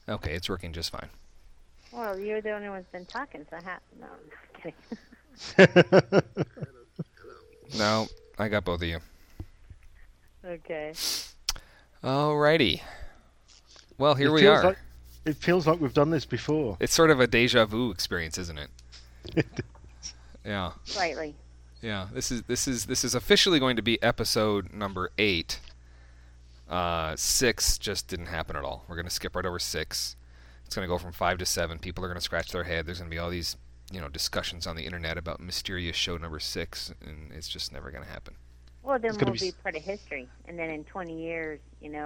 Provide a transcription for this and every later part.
Okay, it's working just fine. Well, you're the only one that's been talking, so no, I'm kidding. No, I got both of you. Okay. Alrighty. Well, here It we feels are. like it feels like we've done this before. It's sort of a deja vu experience, isn't it? Yeah. Slightly. Yeah. This is officially going to be episode number 8. 6 just didn't happen at all. We're going to skip right over 6. It's going to go from 5 to 7. People are going to scratch their head. There's going to be all these, discussions on the internet about mysterious show number 6, and it's just never going to happen. Well, then we'll be part of history, and then in 20 years,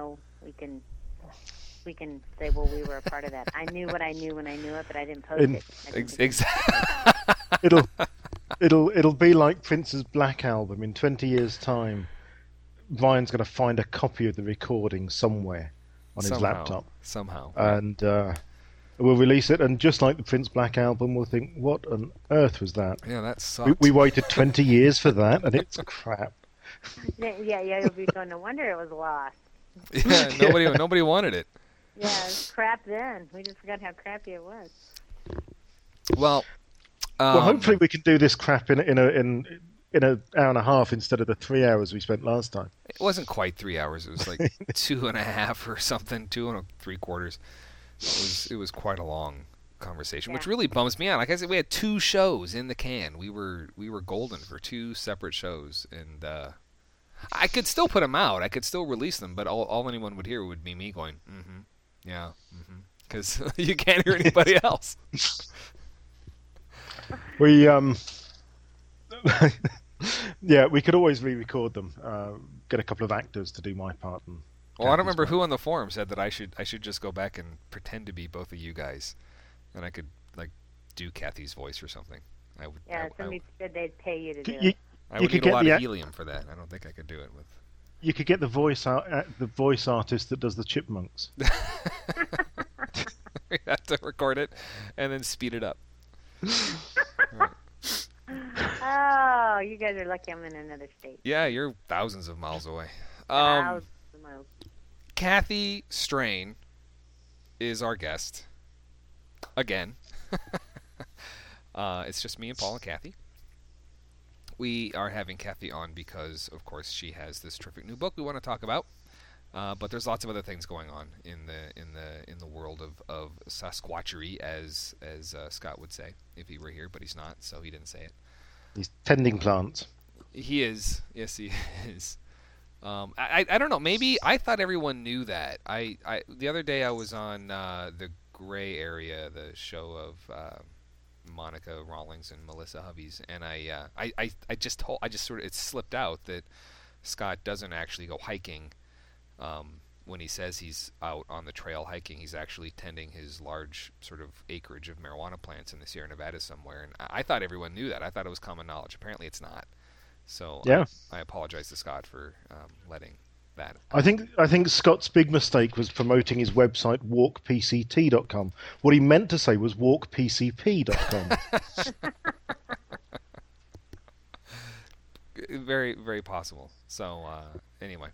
we can say, well, we were a part of that. I knew what I knew when I knew it, but I didn't post it. Exactly. It'll be like Prince's Black Album. In 20 years' time, Ryan's going to find a copy of the recording somewhere on his laptop. Somehow. And we'll release it, and just like the Prince Black Album, we'll think, what on earth was that? Yeah, that sucked. We waited 20 years for that, and it's crap. Yeah, you'll be going, no wonder it was lost. Yeah, nobody wanted it. Yeah, it was crap then. We just forgot how crappy it was. Well, hopefully we can do this crap in an hour and a half instead of the 3 hours we spent last time. It wasn't quite 3 hours. It was like 2.5 or something, 2 3/4. It was quite a long conversation, which really bums me out. Like I said, we had 2 shows in the can. We were golden for 2 separate shows, and I could still put them out. I could still release them, but all anyone would hear would be me going, mm-hmm, yeah, mm-hmm, because you can't hear anybody else. We yeah, we could always re-record them. Get a couple of actors to do my part. Well, I don't remember who on the forum said that I should just go back and pretend to be both of you guys, and I could do Kathy's voice or something. Somebody said they'd pay you to do it. I would need a lot of helium for that. I don't think I could do it with. You could get the voice artist that does the chipmunks. We have to record it and then speed it up. Right. Oh, you guys are lucky I'm in another state. Yeah, you're thousands of miles away. Thousands of miles. Kathy Strain is our guest. Again. It's just me and Paul and Kathy. We are having Kathy on because, of course, she has this terrific new book we want to talk about. But there's lots of other things going on in the world of Sasquatchery, as Scott would say if he were here, but he's not, so he didn't say it. He's tending plants. He is. Yes, he is. I don't know. Maybe I thought everyone knew that. The other day I was on the Gray Area, the show of Monica Rawlings and Melissa Hubbies, and I just sort of, it slipped out that Scott doesn't actually go hiking. When he says he's out on the trail hiking, he's actually tending his large sort of acreage of marijuana plants in the Sierra Nevada somewhere. And I thought everyone knew that. I thought it was common knowledge. Apparently it's not. So yeah. I apologize to Scott for letting that. I think Scott's big mistake was promoting his website walkpct.com. What he meant to say was walkpcp.com. Very, very possible. So anyway.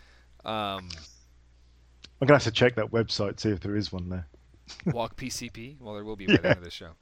I'm going to have to check that website, see if there is one there. Walk PCP? Well, there will be by the end of the show.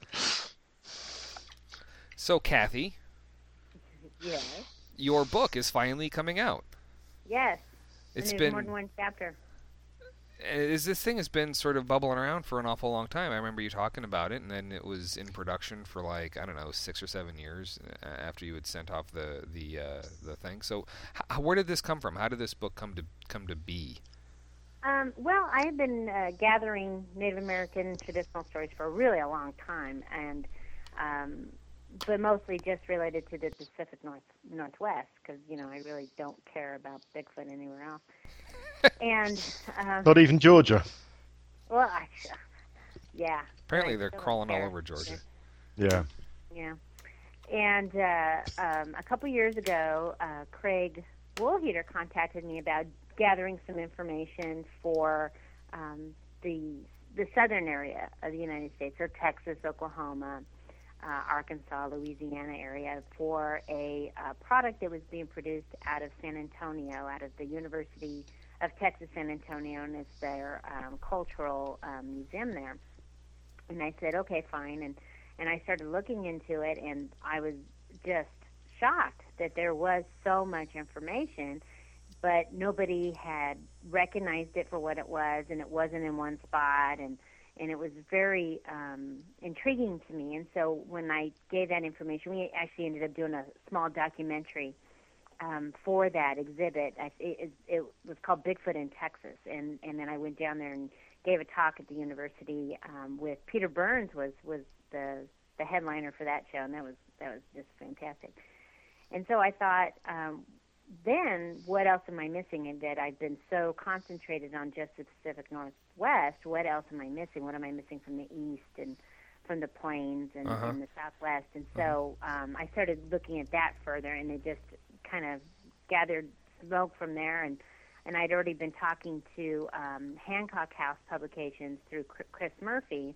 So, Kathy. Yes? Your book is finally coming out. Yes. It's been more than one chapter. This thing has been sort of bubbling around for an awful long time. I remember you talking about it, and then it was in production for 6 or 7 years after you had sent off the thing. So, where did this come from? How did this book come to be? Well, I have been gathering Native American traditional stories for really a long time, and but mostly just related to the Pacific Northwest, because I really don't care about Bigfoot anywhere else. And not even Georgia. Well, yeah. Apparently, they're crawling all over Georgia. Yeah. Yeah. And a couple years ago, Craig Woolheater contacted me about gathering some information for the southern area of the United States, or Texas, Oklahoma, Arkansas, Louisiana area, for a product that was being produced out of San Antonio, out of the University of Texas San Antonio, and it's their cultural museum there. And I said, okay, fine. And I started looking into it, and I was just shocked that there was so much information, but nobody had recognized it for what it was, and it wasn't in one spot, and it was very intriguing to me. And so when I gave that information, we actually ended up doing a small documentary for that exhibit. It was called Bigfoot in Texas, and then I went down there and gave a talk at the university with Peter Burns was the headliner for that show, and that was just fantastic. And so I thought, then what else am I missing? And that I've been so concentrated on just the Pacific Northwest. What else am I missing? What am I missing from the east and from the plains and the Southwest? And so I started looking at that further, and it just kind of gathered smoke from there. And I'd already been talking to Hancock House Publications through Chris Murphy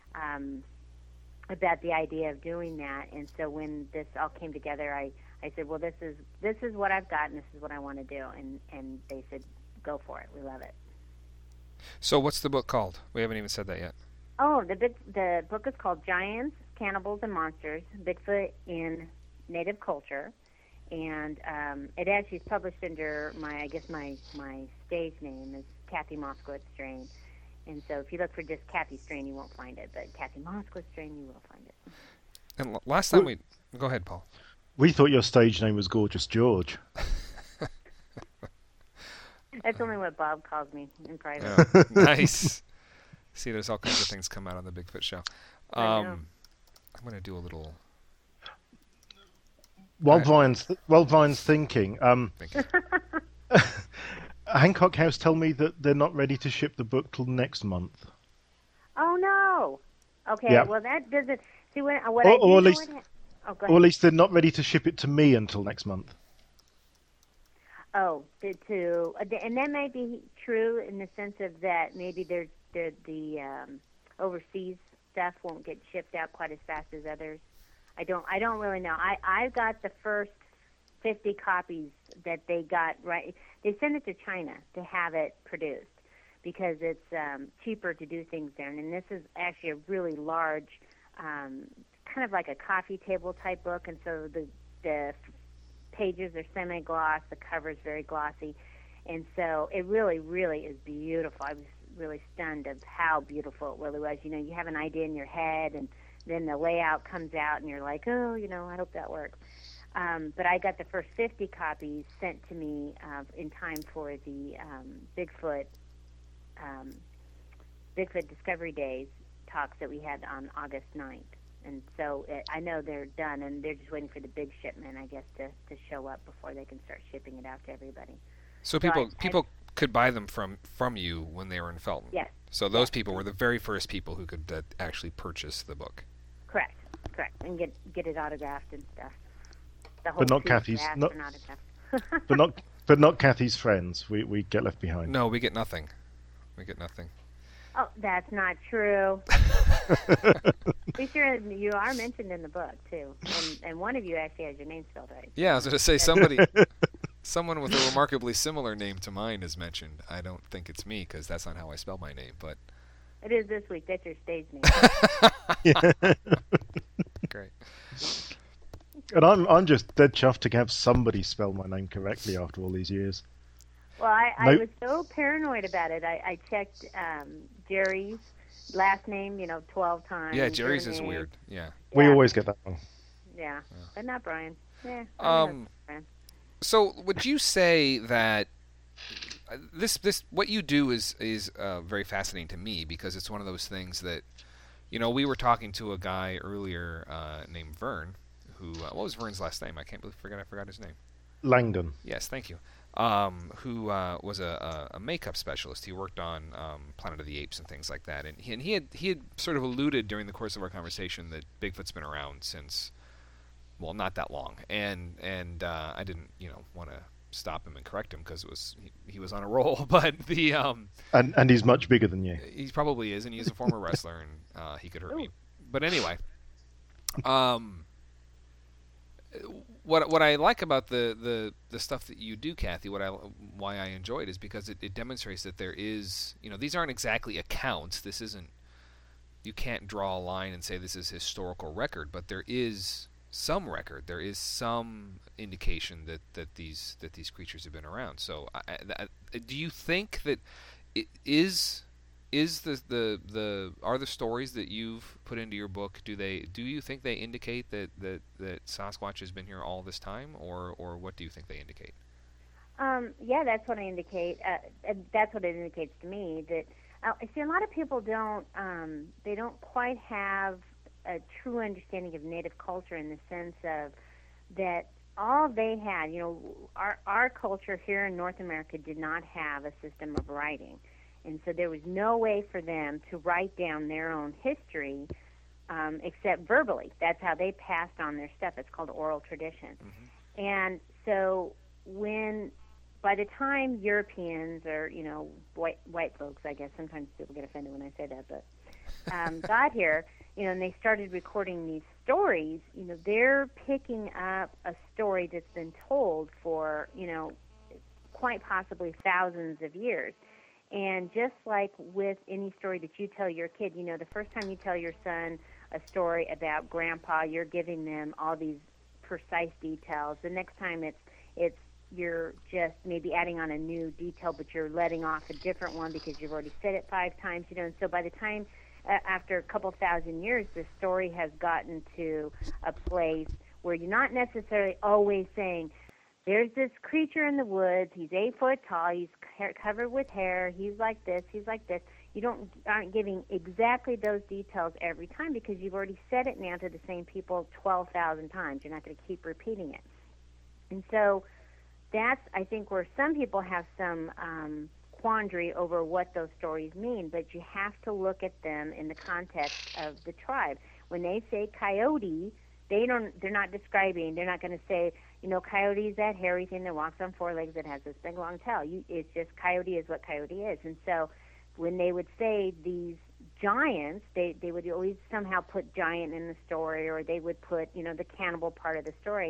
about the idea of doing that. And so when this all came together, I said, well, this is what I've got, and this is what I want to do. And they said, go for it. We love it. So what's the book called? We haven't even said that yet. Oh, the book is called Giants, Cannibals, and Monsters, Bigfoot in Native Culture. And it actually is published under my stage name is Kathy Moskowitz Strain. And so if you look for just Kathy Strain, you won't find it. But Kathy Moskowitz Strain, you will find it. And last time Go ahead, Paul. We thought your stage name was Gorgeous George. That's only what Bob calls me in private. Oh, nice. See, there's all kinds of things come out on the Bigfoot show. I'm going to do a little... While Vine's thinking, Hancock House tell me that they're not ready to ship the book till next month. Oh no! Okay, yeah. Well that doesn't see what or I at least, or at least they're not ready to ship it to me until next month. Oh, and that might be true in the sense of that maybe the overseas stuff won't get shipped out quite as fast as others. I don't really know. I got the first 50 copies that they got right. They sent it to China to have it produced because it's cheaper to do things there. And this is actually a really large, kind of like a coffee table type book. And so the pages are semi-gloss, the cover is very glossy. And so it really, really is beautiful. I was really stunned of how beautiful it really was. You know, you have an idea in your head, and then the layout comes out, and you're like, oh, I hope that works. But I got the first 50 copies sent to me in time for the Bigfoot Discovery Days talks that we had on August 9th. And so I know they're done, and they're just waiting for the big shipment, I guess, to show up before they can start shipping it out to everybody. So people could buy them from you when they were in Felton? Yes. So those people were the very first people who could actually purchase the book? Correct, and get it autographed and stuff. But not Kathy's. But not Kathy's friends. We get left behind. No, we get nothing. Oh, that's not true. Be sure you are mentioned in the book too, and one of you actually has your name spelled right. Yeah, I was going to say someone with a remarkably similar name to mine is mentioned. I don't think it's me because that's not how I spell my name, but it is this week. That's your stage name. Great. And I'm just dead chuffed to have somebody spell my name correctly after all these years. Well, I was so paranoid about it. I checked Jerry's last name, 12 times. Yeah, Jerry's is weird. Yeah. We always get that one. Yeah, but not Brian. Yeah. So would you say that this what you do is very fascinating to me because it's one of those things that, we were talking to a guy earlier named Vern, who what was Vern's last name? I forgot his name. Langdon. Yes, thank you. Who was a makeup specialist. He worked on Planet of the Apes and things like that. And he had sort of alluded during the course of our conversation that Bigfoot's been around since, well, not that long. And I didn't want to stop him and correct him because he was on a roll. But the and he's much bigger than you. He probably is, and he's a former wrestler, and he could hurt me. But anyway, what I like about the stuff that you do, Kathy, why I enjoy it is because it demonstrates that there is, these aren't exactly accounts. This isn't, you can't draw a line and say this is historical record, but there is some record. There is some indication that these creatures have been around. So, do you think that it is the are the stories that you've put into your book, do you think they indicate that Sasquatch has been here all this time, or what do you think they indicate? Yeah, that's what I indicate. That's what it indicates to me. That see, a lot of people don't they don't quite have a true understanding of Native culture in the sense of that all they had. Our culture here in North America did not have a system of writing. And so there was no way for them to write down their own history except verbally. That's how they passed on their stuff. It's called oral tradition. Mm-hmm. And so by the time Europeans or, white folks, I guess sometimes people get offended when I say that, but got here, and they started recording these stories, they're picking up a story that's been told for, quite possibly thousands of years. And just like with any story that you tell your kid, the first time you tell your son a story about Grandpa, you're giving them all these precise details. The next time it's you're just maybe adding on a new detail, but you're letting off a different one because you've already said it 5 times. And so by the time after a couple thousand years, the story has gotten to a place where you're not necessarily always saying, there's this creature in the woods. He's 8 foot tall. He's covered with hair. He's like this. He's like this. You aren't giving exactly those details every time because you've already said it now to the same people 12,000 times. You're not going to keep repeating it. And so that's, I think, where some people have some quandary over what those stories mean. But you have to look at them in the context of the tribe. When they say coyote, they're not describing. They're not going to say, coyote is that hairy thing that walks on 4 legs that has this big long tail. It's just coyote is what coyote is. And so when they would say these giants, they would always somehow put giant in the story, or they would put, the cannibal part of the story.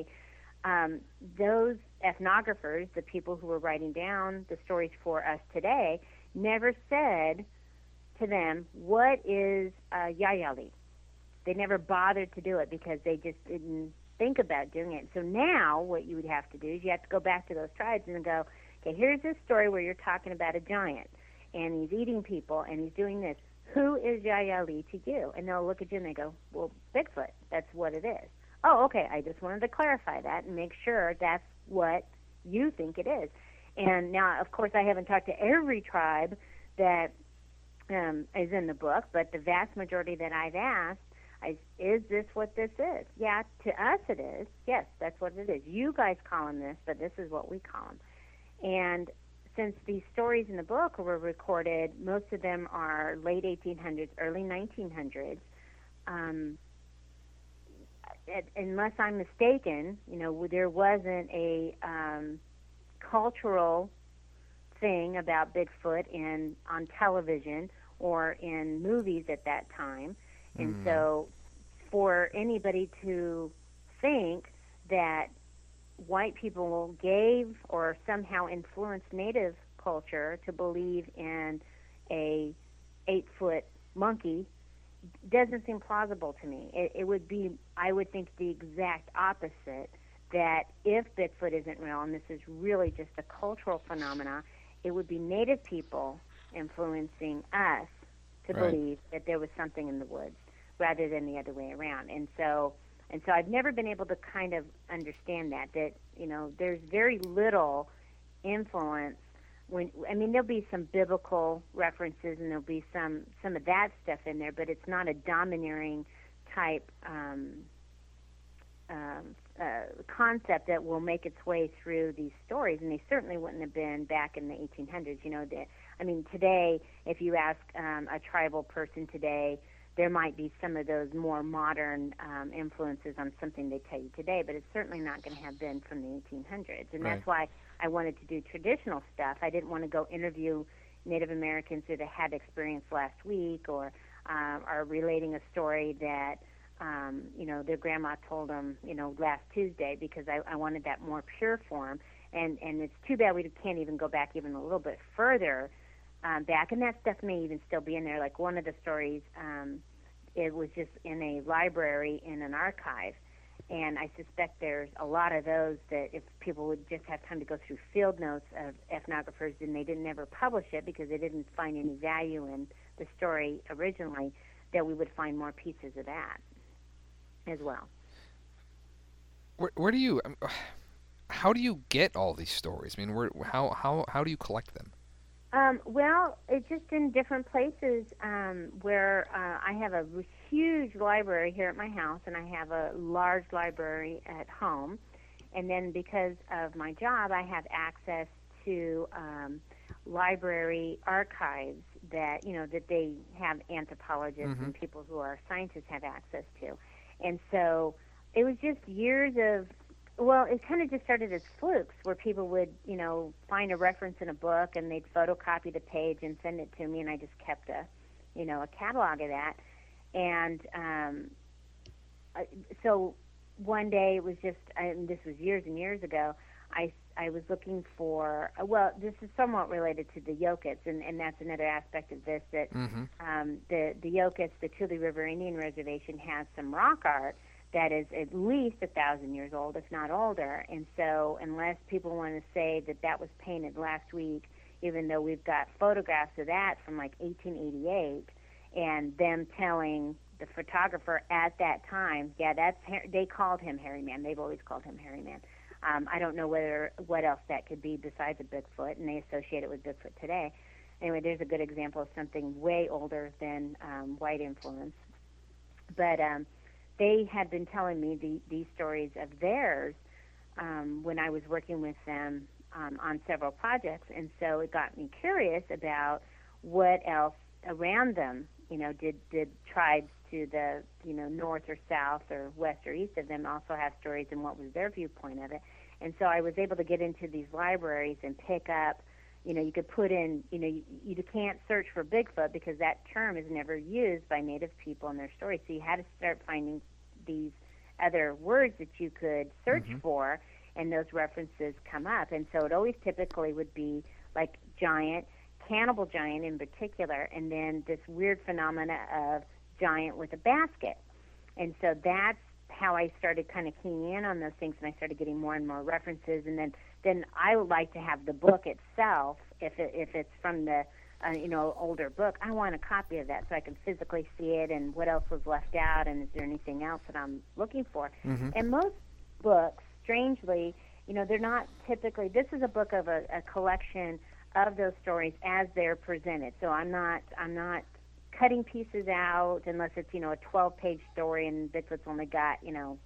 Those ethnographers, the people who were writing down the stories for us today, never said to them, what is Yayali? They never bothered to do it because they just didn't think about doing it. So now what you would have to do is you have to go back to those tribes and go, okay, here's this story where you're talking about a giant, and he's eating people, and he's doing this. Who is Yayali to you? And they'll look at you and they go, well, Bigfoot. That's what it is. Oh, okay, I just wanted to clarify that and make sure that's what you think it is. And now, of course, I haven't talked to every tribe that is in the book, but the vast majority that I've asked, is this what this is? Yeah, to us it is. Yes, that's what it is. You guys call them this, but this is what we call them. And since these stories in the book were recorded, most of them are late 1800s, early 1900s. Unless I'm mistaken, there wasn't a cultural thing about Bigfoot on television or in movies at that time. And so for anybody to think that white people gave or somehow influenced Native culture to believe in a 8-foot monkey doesn't seem plausible to me. It would be, I would think, the exact opposite, that if Bigfoot isn't real, and this is really just a cultural phenomena, it would be Native people influencing us to believe that there was something in the woods, rather than the other way around. And so I've never been able to kind of understand that there's very little influence there'll be some biblical references and there'll be some of that stuff in there, but it's not a domineering type concept that will make its way through these stories, and they certainly wouldn't have been back in the 1800s. Today, if you ask a tribal person today, there might be some of those more modern influences on something they tell you today, but it's certainly not going to have been from the 1800s. And that's why I wanted to do traditional stuff. I didn't want to go interview Native Americans that had experience last week or are relating a story that their grandma told them, last Tuesday, because I wanted that more pure form. And it's too bad we can't even go back even a little bit further back, and that stuff may even still be in there. Like one of the stories, it was just in a library in an archive, and I suspect there's a lot of those that if people would just have time to go through field notes of ethnographers, and they didn't ever publish it because they didn't find any value in the story originally, that we would find more pieces of that as well. Where do you, how do you get all these stories? I mean, how do you collect them? Well, it's just in different places where I have a huge library here at my house, and I have a large library at home. And then because of my job, I have access to library archives that, that they have anthropologists and people who are scientists have access to. And so it was just years of, well, it kind of just started as flukes where people would, find a reference in a book and they'd photocopy the page and send it to me, and I just kept a catalog of that. And so one day it was just, this was years and years ago, I was looking for, well, this is somewhat related to the Yokuts, and that's another aspect of this, that the Yokuts, the Tule River Indian Reservation, has some rock art that is at least 1,000 years old, if not older. And so unless people want to say that that was painted last week, even though we've got photographs of that from like 1888, and them telling the photographer at that time, they called him Hairy Man. They've always called him Hairy Man. I don't know what else that could be besides a Bigfoot, and they associate it with Bigfoot today. Anyway, there's a good example of something way older than white influence. But they had been telling me these stories of theirs when I was working with them on several projects, and so it got me curious about what else around them, did tribes to the, north or south or west or east of them also have stories, and what was their viewpoint of it. And so I was able to get into these libraries and pick up, you could put in, you can't search for Bigfoot because that term is never used by Native people in their stories. So you had to start finding these other words that you could search for, and those references come up. And so it always typically would be like giant, cannibal giant in particular, and then this weird phenomena of giant with a basket. And so that's how I started kind of keying in on those things, and I started getting more and more references. And then I would like to have the book itself, if it's from the older book, I want a copy of that so I can physically see it and what else was left out, and is there anything else that I'm looking for. And most books, strangely, they're not typically, this is a book of a collection of those stories as they're presented. So I'm not cutting pieces out unless it's, a 12-page story and Bigfoot's only got,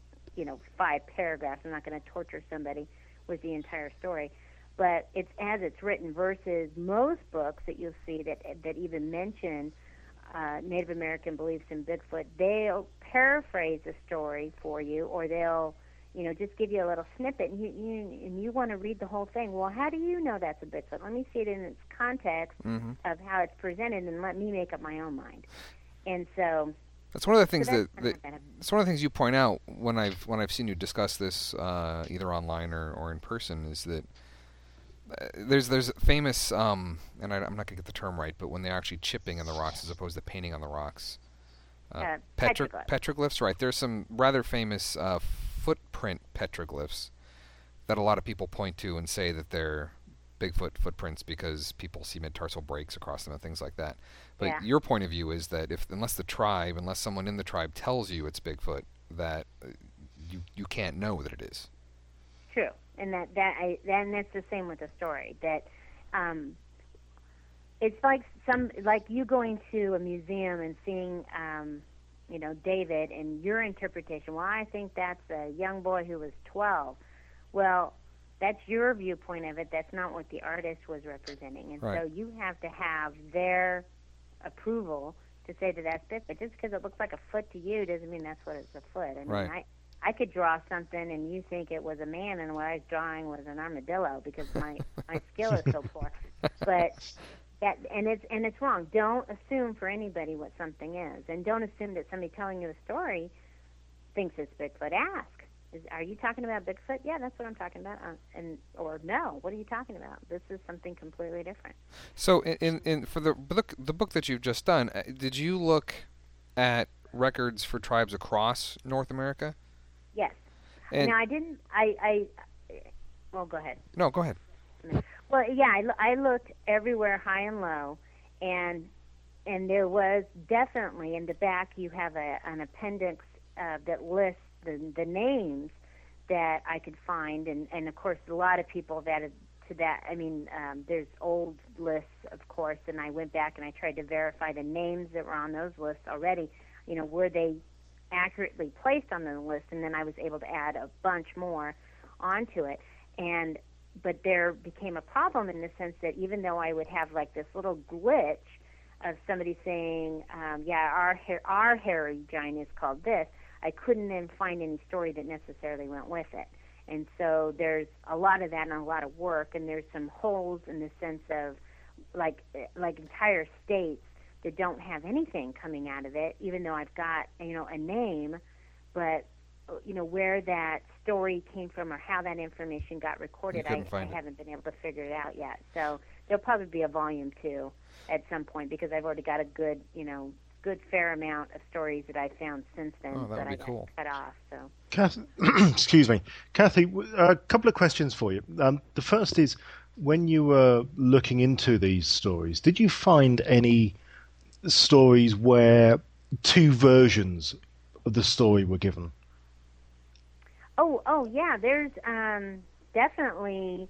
5 paragraphs. I'm not going to torture somebody with the entire story. But it's as it's written, versus most books that you'll see that even mention Native American beliefs in Bigfoot. They'll paraphrase a story for you, or they'll, just give you a little snippet, and you want to read the whole thing. Well, how do you know that's a Bigfoot? Let me see it in its context of how it's presented, and let me make up my own mind. And so that's one of the things it's one of the things you point out when I've seen you discuss this either online or in person, is that there's famous and I'm not going to get the term right, but when they're actually chipping in the rocks as opposed to painting on the rocks, petroglyphs, right? There's some rather famous footprint petroglyphs that a lot of people point to and say that they're Bigfoot footprints because people see mid-tarsal breaks across them and things like that. But your point of view is that unless someone in the tribe tells you it's Bigfoot, that you can't know that it is. True. And that's the same with the story. That it's like you going to a museum and seeing, David, and your interpretation. Well, I think that's a young boy who was 12. Well, that's your viewpoint of it. That's not what the artist was representing, and so you have to have their approval to say that that's Bigfoot. Just because it looks like a foot to you doesn't mean that's what it's a foot. I mean, I could draw something and you think it was a man, and what I was drawing was an armadillo because my skill is so poor. But it's wrong. Don't assume for anybody what something is, and don't assume that somebody telling you a story thinks it's Bigfoot, ask. Are you talking about Bigfoot? Yeah, that's what I'm talking about. Or no, what are you talking about? This is something completely different. So, in for the book that you've just done, did you look at records for tribes across North America? Yes. And now I didn't. Well, go ahead. No, go ahead. Well, yeah, I looked everywhere, high and low, and there was definitely in the back you have an appendix that lists the names that I could find, and of course a lot of people that to that. I mean, there's old lists, of course, and I went back and I tried to verify the names that were on those lists already. You know, were they accurately placed on the list? And then I was able to add a bunch more onto it. But there became a problem in the sense that even though I would have like this little glitch of somebody saying, yeah, our hairy giant is called this, I couldn't then find any story that necessarily went with it. And so there's a lot of that and a lot of work, and there's some holes in the sense of like entire states that don't have anything coming out of it, even though I've got, you know, a name, but you know, where that story came from or how that information got recorded, I haven't been able to figure it out yet. So there'll probably be a volume 2 at some point, because I've already got a good fair amount of stories that I found since then that I cut off. So, Kathy, excuse me, Kathy, a couple of questions for you. The first is, when you were looking into these stories, did you find any stories where two versions of the story were given? Oh yeah. There's definitely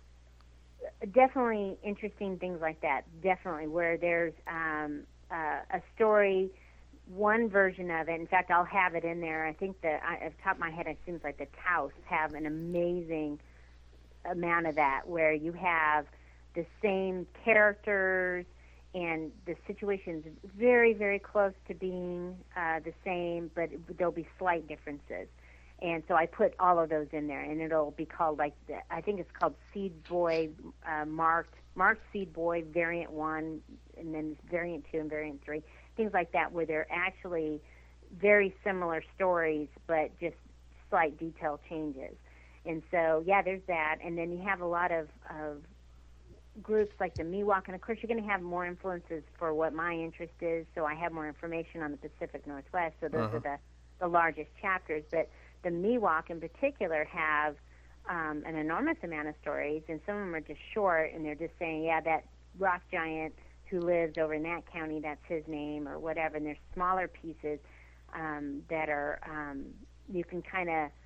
interesting things like that. Definitely where there's a story, one version of it. In fact, I'll have it in there. I think that off the top of my head, it seems like the Taos have an amazing amount of that, where you have the same characters and the situation's very, very close to being the same, but there'll be slight differences. And so I put all of those in there, and it'll be called I think it's called Seed Boy, marked Seed Boy Variant 1, and then Variant 2 and Variant 3, things like that, where they're actually very similar stories, but just slight detail changes. And so, yeah, there's that. And then you have a lot of groups like the Miwok, and of course you're going to have more influences for what my interest is, so I have more information on the Pacific Northwest, so those are the largest chapters. But the Miwok in particular have an enormous amount of stories, and some of them are just short, and they're just saying, yeah, that rock giant who lives over in that county, that's his name, or whatever. And there's smaller pieces that are you can kind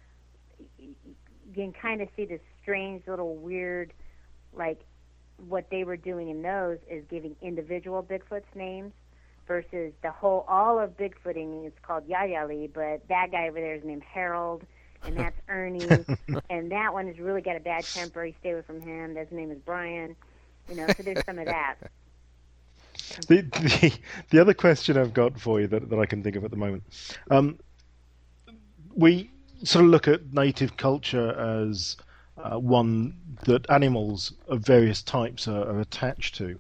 of see this strange little weird, like what they were doing in those is giving individual Bigfoot's names versus all of Bigfooting is called Yayali, but that guy over there is named Harold, and that's Ernie, and that one has really got a bad temper. You stay away from him. His name is Brian. You know, so there's some of that. The other question I've got for you that I can think of at the moment, we sort of look at native culture as one that animals of various types are attached to.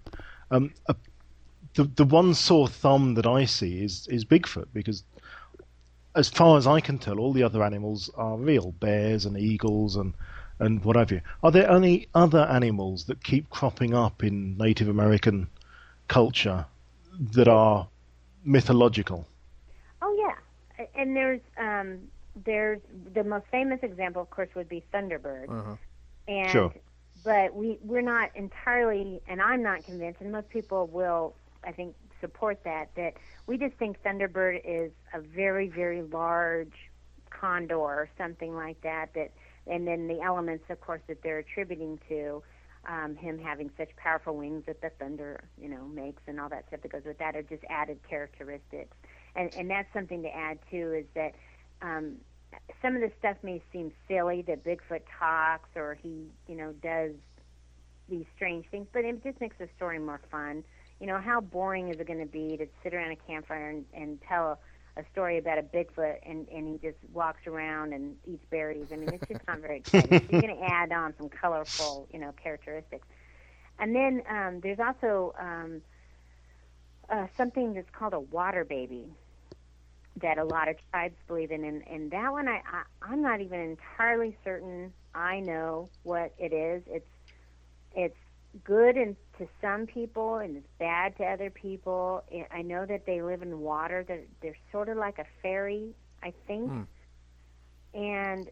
The one sore thumb that I see is Bigfoot, because as far as I can tell, all the other animals are real, bears and eagles and what have you. Are there any other animals that keep cropping up in Native American culture that are mythological? Oh yeah, and there's the most famous example, of course, would be Thunderbird. Uh-huh. And sure. But we're not entirely, and I'm not convinced, and most people will, I think, support that we just think Thunderbird is a very, very large condor or something like that, and then the elements, of course, that they're attributing to him having such powerful wings that the thunder, makes, and all that stuff that goes with that are just added characteristics. And that's something to add, too, is that some of the stuff may seem silly, that Bigfoot talks or he, does these strange things, but it just makes the story more fun. How boring is it going to be to sit around a campfire and tell a story about a Bigfoot and he just walks around and eats berries? I mean, it's just not very exciting. So you're going to add on some colorful, characteristics. And then there's also something that's called a water baby. that a lot of tribes believe in, and that one I'm not even entirely certain I know what it is. It's good to some people and it's bad to other people. I know that they live in water. They're sort of like a fairy, I think, and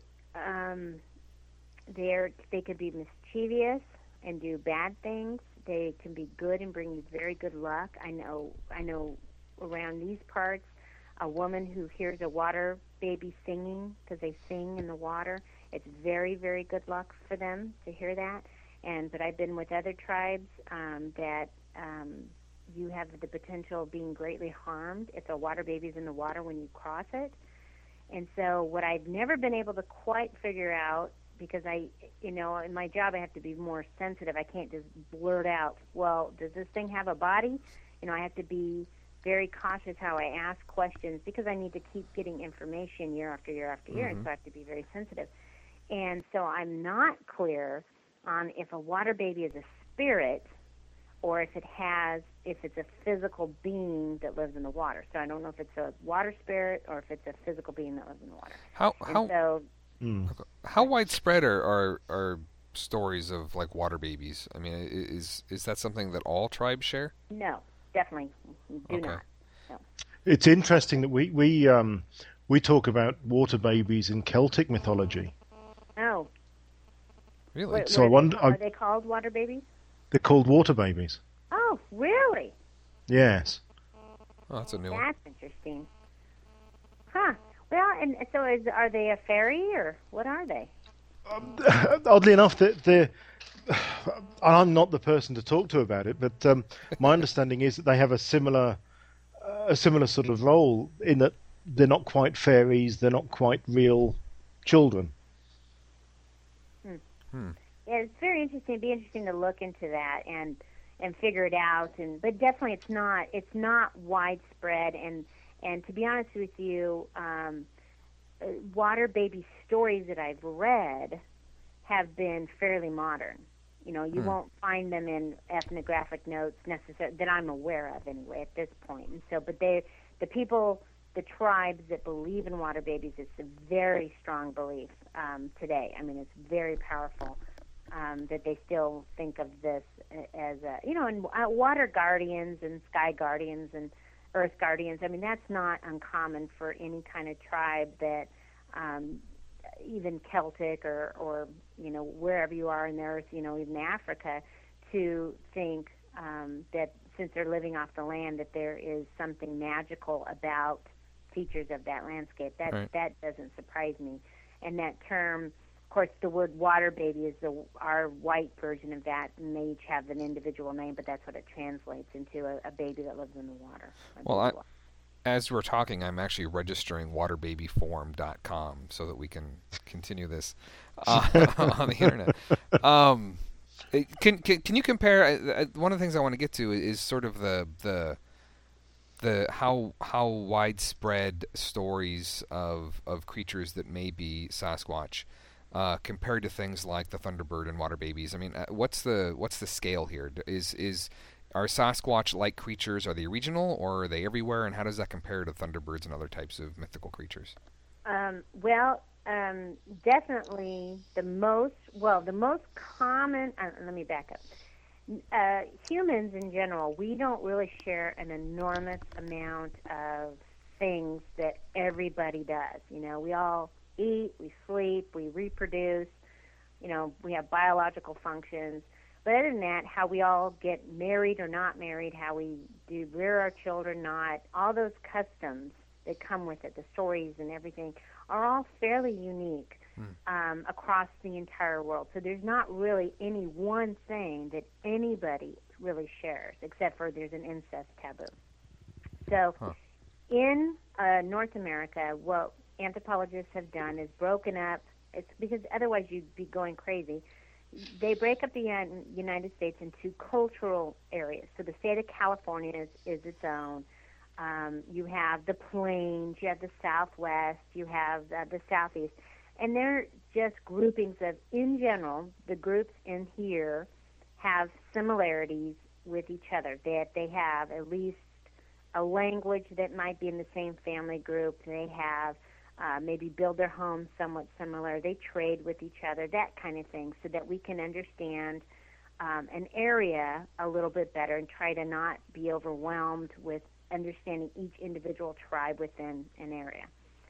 they could be mischievous and do bad things. They can be good and bring you very good luck. I know around these parts, a woman who hears a water baby singing, because they sing in the water, it's very, very good luck for them to hear that. But I've been with other tribes that you have the potential of being greatly harmed if a water baby's in the water when you cross it. And so what I've never been able to quite figure out, because in my job I have to be more sensitive. I can't just blurt out, well, does this thing have a body? I have to be very cautious how I ask questions, because I need to keep getting information year after year after year, and so I have to be very sensitive. And so I'm not clear on if a water baby is a spirit or if it's a physical being that lives in the water. So I don't know if it's a water spirit or if it's a physical being that lives in the water. How widespread are stories of like water babies? I mean, is that something that all tribes share? No, definitely do not. No. It's interesting that we talk about water babies in Celtic mythology. Oh. Really? So I wonder, are they called water babies? They're called water babies. Oh, really? Yes. Oh, that's a new one. That's interesting. Huh. Well, and so are they a fairy, or what are they? Oddly enough, I'm not the person to talk to about it, but my understanding is that they have a similar sort of role in that they're not quite fairies, they're not quite real children. Yeah, it's very interesting. It'd be interesting to look into that and figure it out. But definitely, it's not widespread. And to be honest with you, water baby stories that I've read have been fairly modern. You won't find them in ethnographic notes necessarily that I'm aware of anyway at this point. And so, but the tribes that believe in water babies, it's a very strong belief today. I mean, it's very powerful that they still think of this as and water guardians and sky guardians and earth guardians. I mean, that's not uncommon for any kind of tribe that even Celtic or wherever you are in the earth, even Africa, to think that since they're living off the land, that there is something magical about features of that landscape. That doesn't surprise me. And that term, of course, the word water baby is our white version of that, and they each have an individual name, but that's what it translates into, a baby that lives in the water. Well, as we're talking, I'm actually registering waterbabyforum.com so that we can continue this on the internet. Can you compare? One of the things I want to get to is sort of the how widespread stories of creatures that may be Sasquatch compared to things like the Thunderbird and water babies. I mean, what's the scale here? Are Sasquatch-like creatures, are they regional or are they everywhere, and how does that compare to Thunderbirds and other types of mythical creatures? Definitely the most common, let me back up. Humans in general, we don't really share an enormous amount of things that everybody does. We all eat, we sleep, we reproduce, we have biological functions. But other than that, how we all get married or not married, how we do rear our children, not, all those customs that come with it, the stories and everything, are all fairly unique across the entire world. So there's not really any one thing that anybody really shares, except for there's an incest taboo. So in North America, what anthropologists have done is broken up, it's because otherwise you'd be going crazy. They break up the United States into cultural areas. So the state of California is its own. You have the plains, you have the Southwest, you have the Southeast. And they're just groupings of, in general, the groups in here have similarities with each other, that they have at least a language that might be in the same family group. They have maybe build their homes somewhat similar. They trade with each other, that kind of thing, so that we can understand an area a little bit better and try to not be overwhelmed with understanding each individual tribe within an area.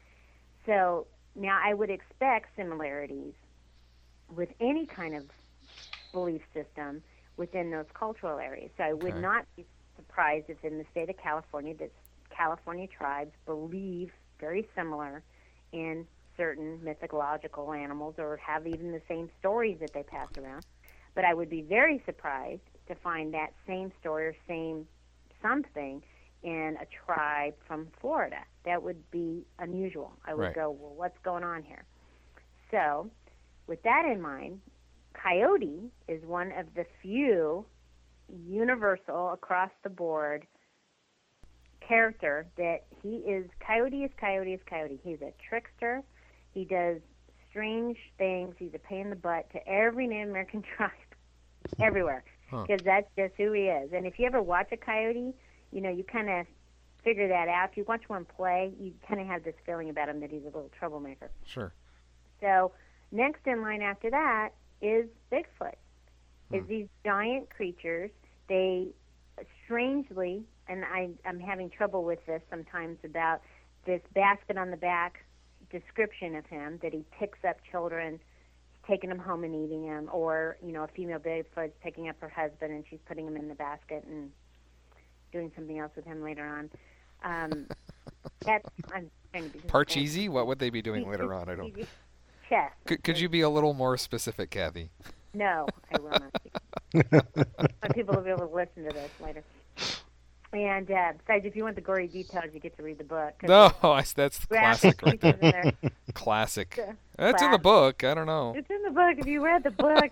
So now I would expect similarities with any kind of belief system within those cultural areas. So I would not be surprised if in the state of California that California tribes believe very similar in certain mythological animals or have even the same stories that they pass around. But I would be very surprised to find that same story or same something in a tribe from Florida. That would be unusual. I would go, well, what's going on here? So with that in mind, coyote is one of the few universal across the board character that coyote is coyote. He's a trickster. He does strange things. He's a pain in the butt to every Native American tribe everywhere, because that's just who he is. And if you ever watch a coyote, you kind of figure that out. If you watch one play, you kind of have this feeling about him that he's a little troublemaker. Sure. So next in line after that is Bigfoot. Is these giant creatures. They strangely, and I'm having trouble with this sometimes about this basket on the back description of him, that he picks up children, taking them home and eating them, or, a female Bigfoot's picking up her husband and she's putting him in the basket and doing something else with him later on. I'm trying to be Parcheesi? What would they be doing later on? I don't. Chess. Could you be a little more specific, Kathy? No, I will not. But people will be able to listen to this later. And besides, if you want the gory details, you get to read the book. No, that's the classic right there. Classic. That's in the book. I don't know. It's in the book. If you read the book,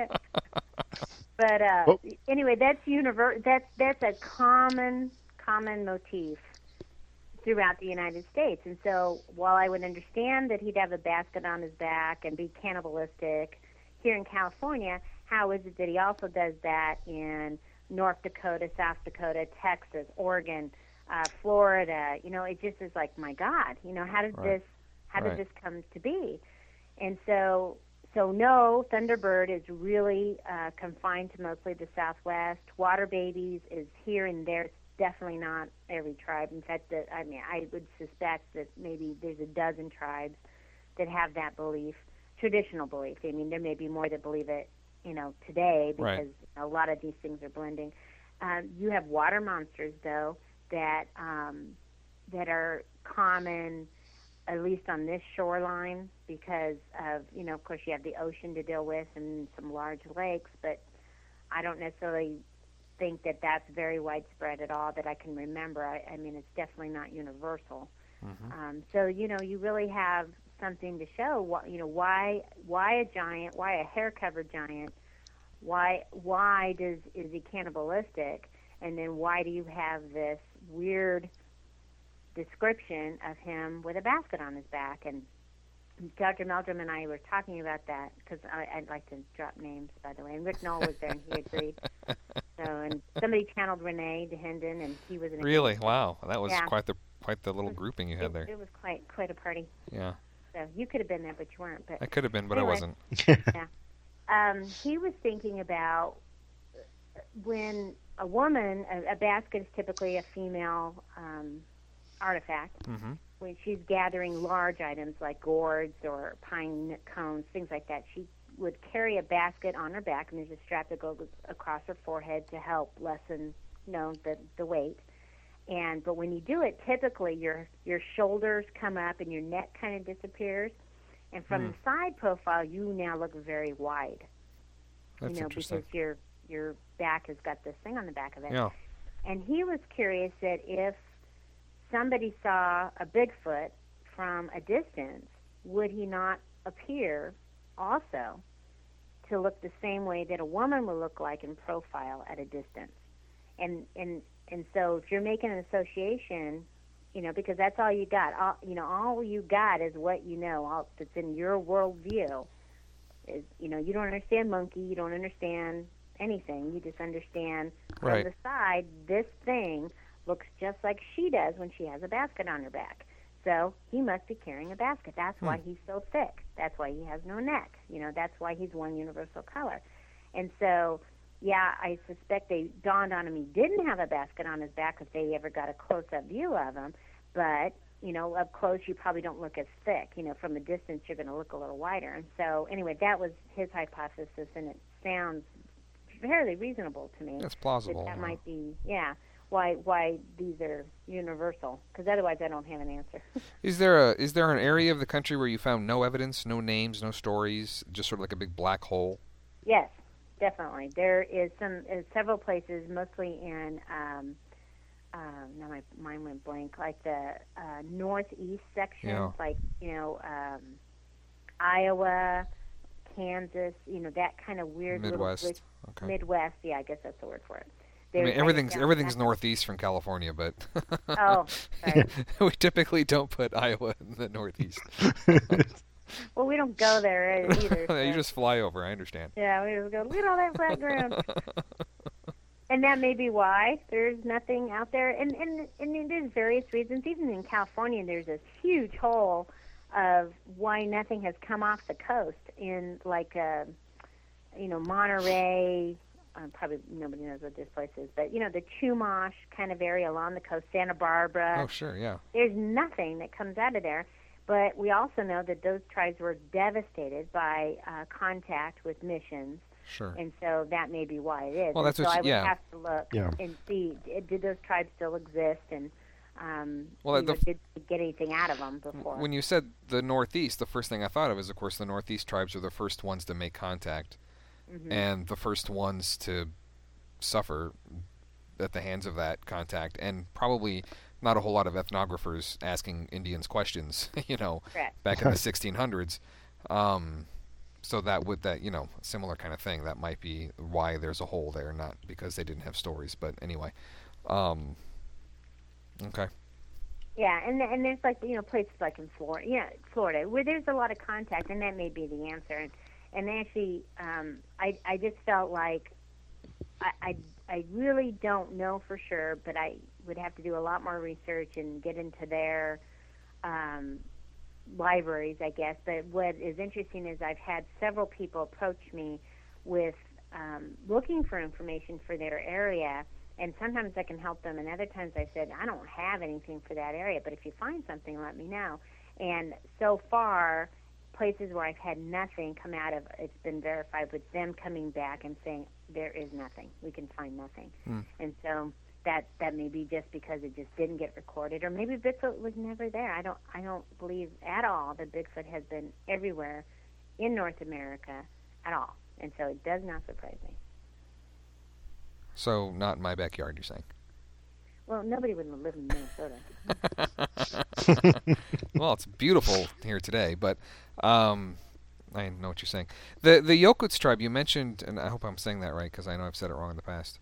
But anyway, that's That's a common motif throughout the United States. And so while I would understand that he'd have a basket on his back and be cannibalistic here in California, how is it that he also does that in North Dakota, South Dakota, Texas, Oregon, Florida? It just is like, my God, how did this come to be? And so no, Thunderbird is really confined to mostly the Southwest. Water babies is here and there. It's definitely not every tribe. In fact, I would suspect that maybe there's a dozen tribes that have that belief, traditional belief. I mean, there may be more that believe it, today, because a lot of these things are blending. You have water monsters, though, that are common, at least on this shoreline, because of course, you have the ocean to deal with and some large lakes, but I don't necessarily think that that's very widespread at all that I can remember. I mean, it's definitely not universal. Mm-hmm. So, you really have something to show, why a giant, why a hair-covered giant, why is he cannibalistic, and then why do you have this weird description of him with a basket on his back? And Dr. Meldrum and I were talking about that, because I'd like to drop names, by the way. And Rick Knoll was there, and he agreed. And somebody channeled Renee DeHenden, and he was in. Really? Wow, that was quite the little grouping you had there. It was quite a party. Yeah. So you could have been there, but you weren't. But I could have been, but anyway, I wasn't. Yeah. He was thinking about when a woman, a basket is typically a female artifact. Mm-hmm. When she's gathering large items like gourds or pine cones, things like that, she would carry a basket on her back, and there's a strap that goes across her forehead to help lessen, the weight. But when you do it, typically your shoulders come up and your neck kind of disappears, and from the side profile, you now look very wide. That's interesting. Because your back has got this thing on the back of it. Yeah. And he was curious that if somebody saw a Bigfoot from a distance, would he not appear also to look the same way that a woman would look like in profile at a distance? And so if you're making an association, because that's all you got. All you got is what you know. All that's in your worldview is, you don't understand monkey, you don't understand anything. You just understand from the side, this thing looks just like she does when she has a basket on her back. So he must be carrying a basket. That's why he's so thick. That's why he has no neck. That's why he's one universal color. And so, yeah, I suspect they dawned on him he didn't have a basket on his back if they ever got a close-up view of him. But, up close you probably don't look as thick. From a distance you're going to look a little wider. And so, anyway, that was his hypothesis, and it sounds fairly reasonable to me. That's plausible. That might be, why these are universal, because otherwise I don't have an answer. Is there an area of the country where you found no evidence, no names, no stories, just sort of like a big black hole? Yes, definitely. There is several places, mostly in now my mind went blank, like the northeast section, like Iowa, Kansas, that kind of weird Midwest. Okay. Midwest, yeah, I guess that's the word for it. Everything's northeast from California, but oh, right. We typically don't put Iowa in the northeast. Well, we don't go there either. So. You just fly over, I understand. Yeah, we just go, look at all that flat ground. And that may be why there's nothing out there. And there's various reasons. Even in California, there's this huge hole of why nothing has come off the coast in, like, Monterey. Probably nobody knows what this place is, but the Chumash kind of area along the coast, Santa Barbara. Oh, sure, yeah. There's nothing that comes out of there, but we also know that those tribes were devastated by contact with missions. Sure. And so that may be why it is. Well, that's so I would yeah. have to look and see, did those tribes still exist, and did we get anything out of them before? When you said the Northeast, the first thing I thought of is, of course, the Northeast tribes are the first ones to make contact. Mm-hmm. And the first ones to suffer at the hands of that contact, and probably not a whole lot of ethnographers asking Indians questions, Correct. back in the 1600s. So similar kind of thing. That might be why there's a hole there, not because they didn't have stories. But anyway, okay. Yeah, and there's places like in Florida, where there's a lot of contact, and that may be the answer. And actually, I just felt like I really don't know for sure, but I would have to do a lot more research and get into their libraries, I guess. But what is interesting is I've had several people approach me with looking for information for their area, and sometimes I can help them, and other times I said, I don't have anything for that area, but if you find something, let me know. And so far, places where I've had nothing come out of it's been verified with them coming back and saying there is nothing, we can find nothing. And so that may be just because it just didn't get recorded, or maybe Bigfoot was never there. I don't believe at all that Bigfoot has been everywhere in North America at all, and so it does not surprise me. So not in my backyard, you're saying? Well, nobody would live in Minnesota. Well, it's beautiful here today, but I know what you're saying. The Yokuts tribe you mentioned, and I hope I'm saying that right because I know I've said it wrong in the past.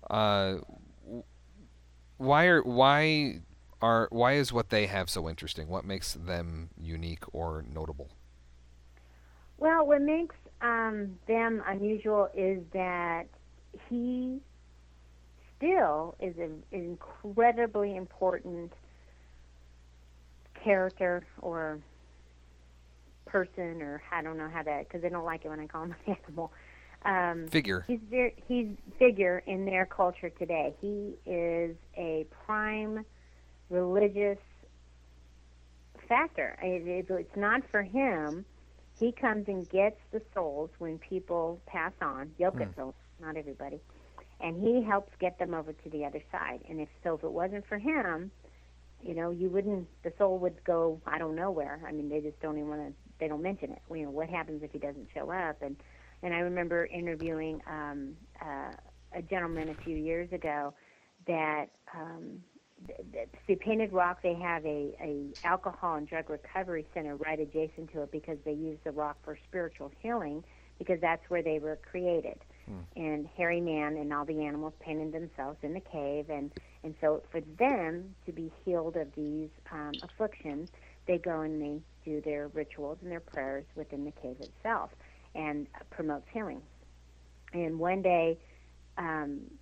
Why is what they have so interesting? What makes them unique or notable? Well, what makes them unusual is that he still is an incredibly important character or person, or I don't know how to, because they don't like it when I call him an animal. Figure. He's figure in their culture today. He is a prime religious factor. It's not for him. He comes and gets the souls when people pass on. Yokut souls, not everybody. And he helps get them over to the other side. And if it wasn't for him, the soul would go, I don't know where. I mean, they just don't even want to, they don't mention it. What happens if he doesn't show up? And I remember interviewing a gentleman a few years ago that the Painted Rock, they have a alcohol and drug recovery center right adjacent to it because they use the rock for spiritual healing, because that's where they were created. And hairy man and all the animals painted themselves in the cave, and so for them to be healed of these afflictions, they go and they do their rituals and their prayers within the cave itself, and promotes healing. And one day,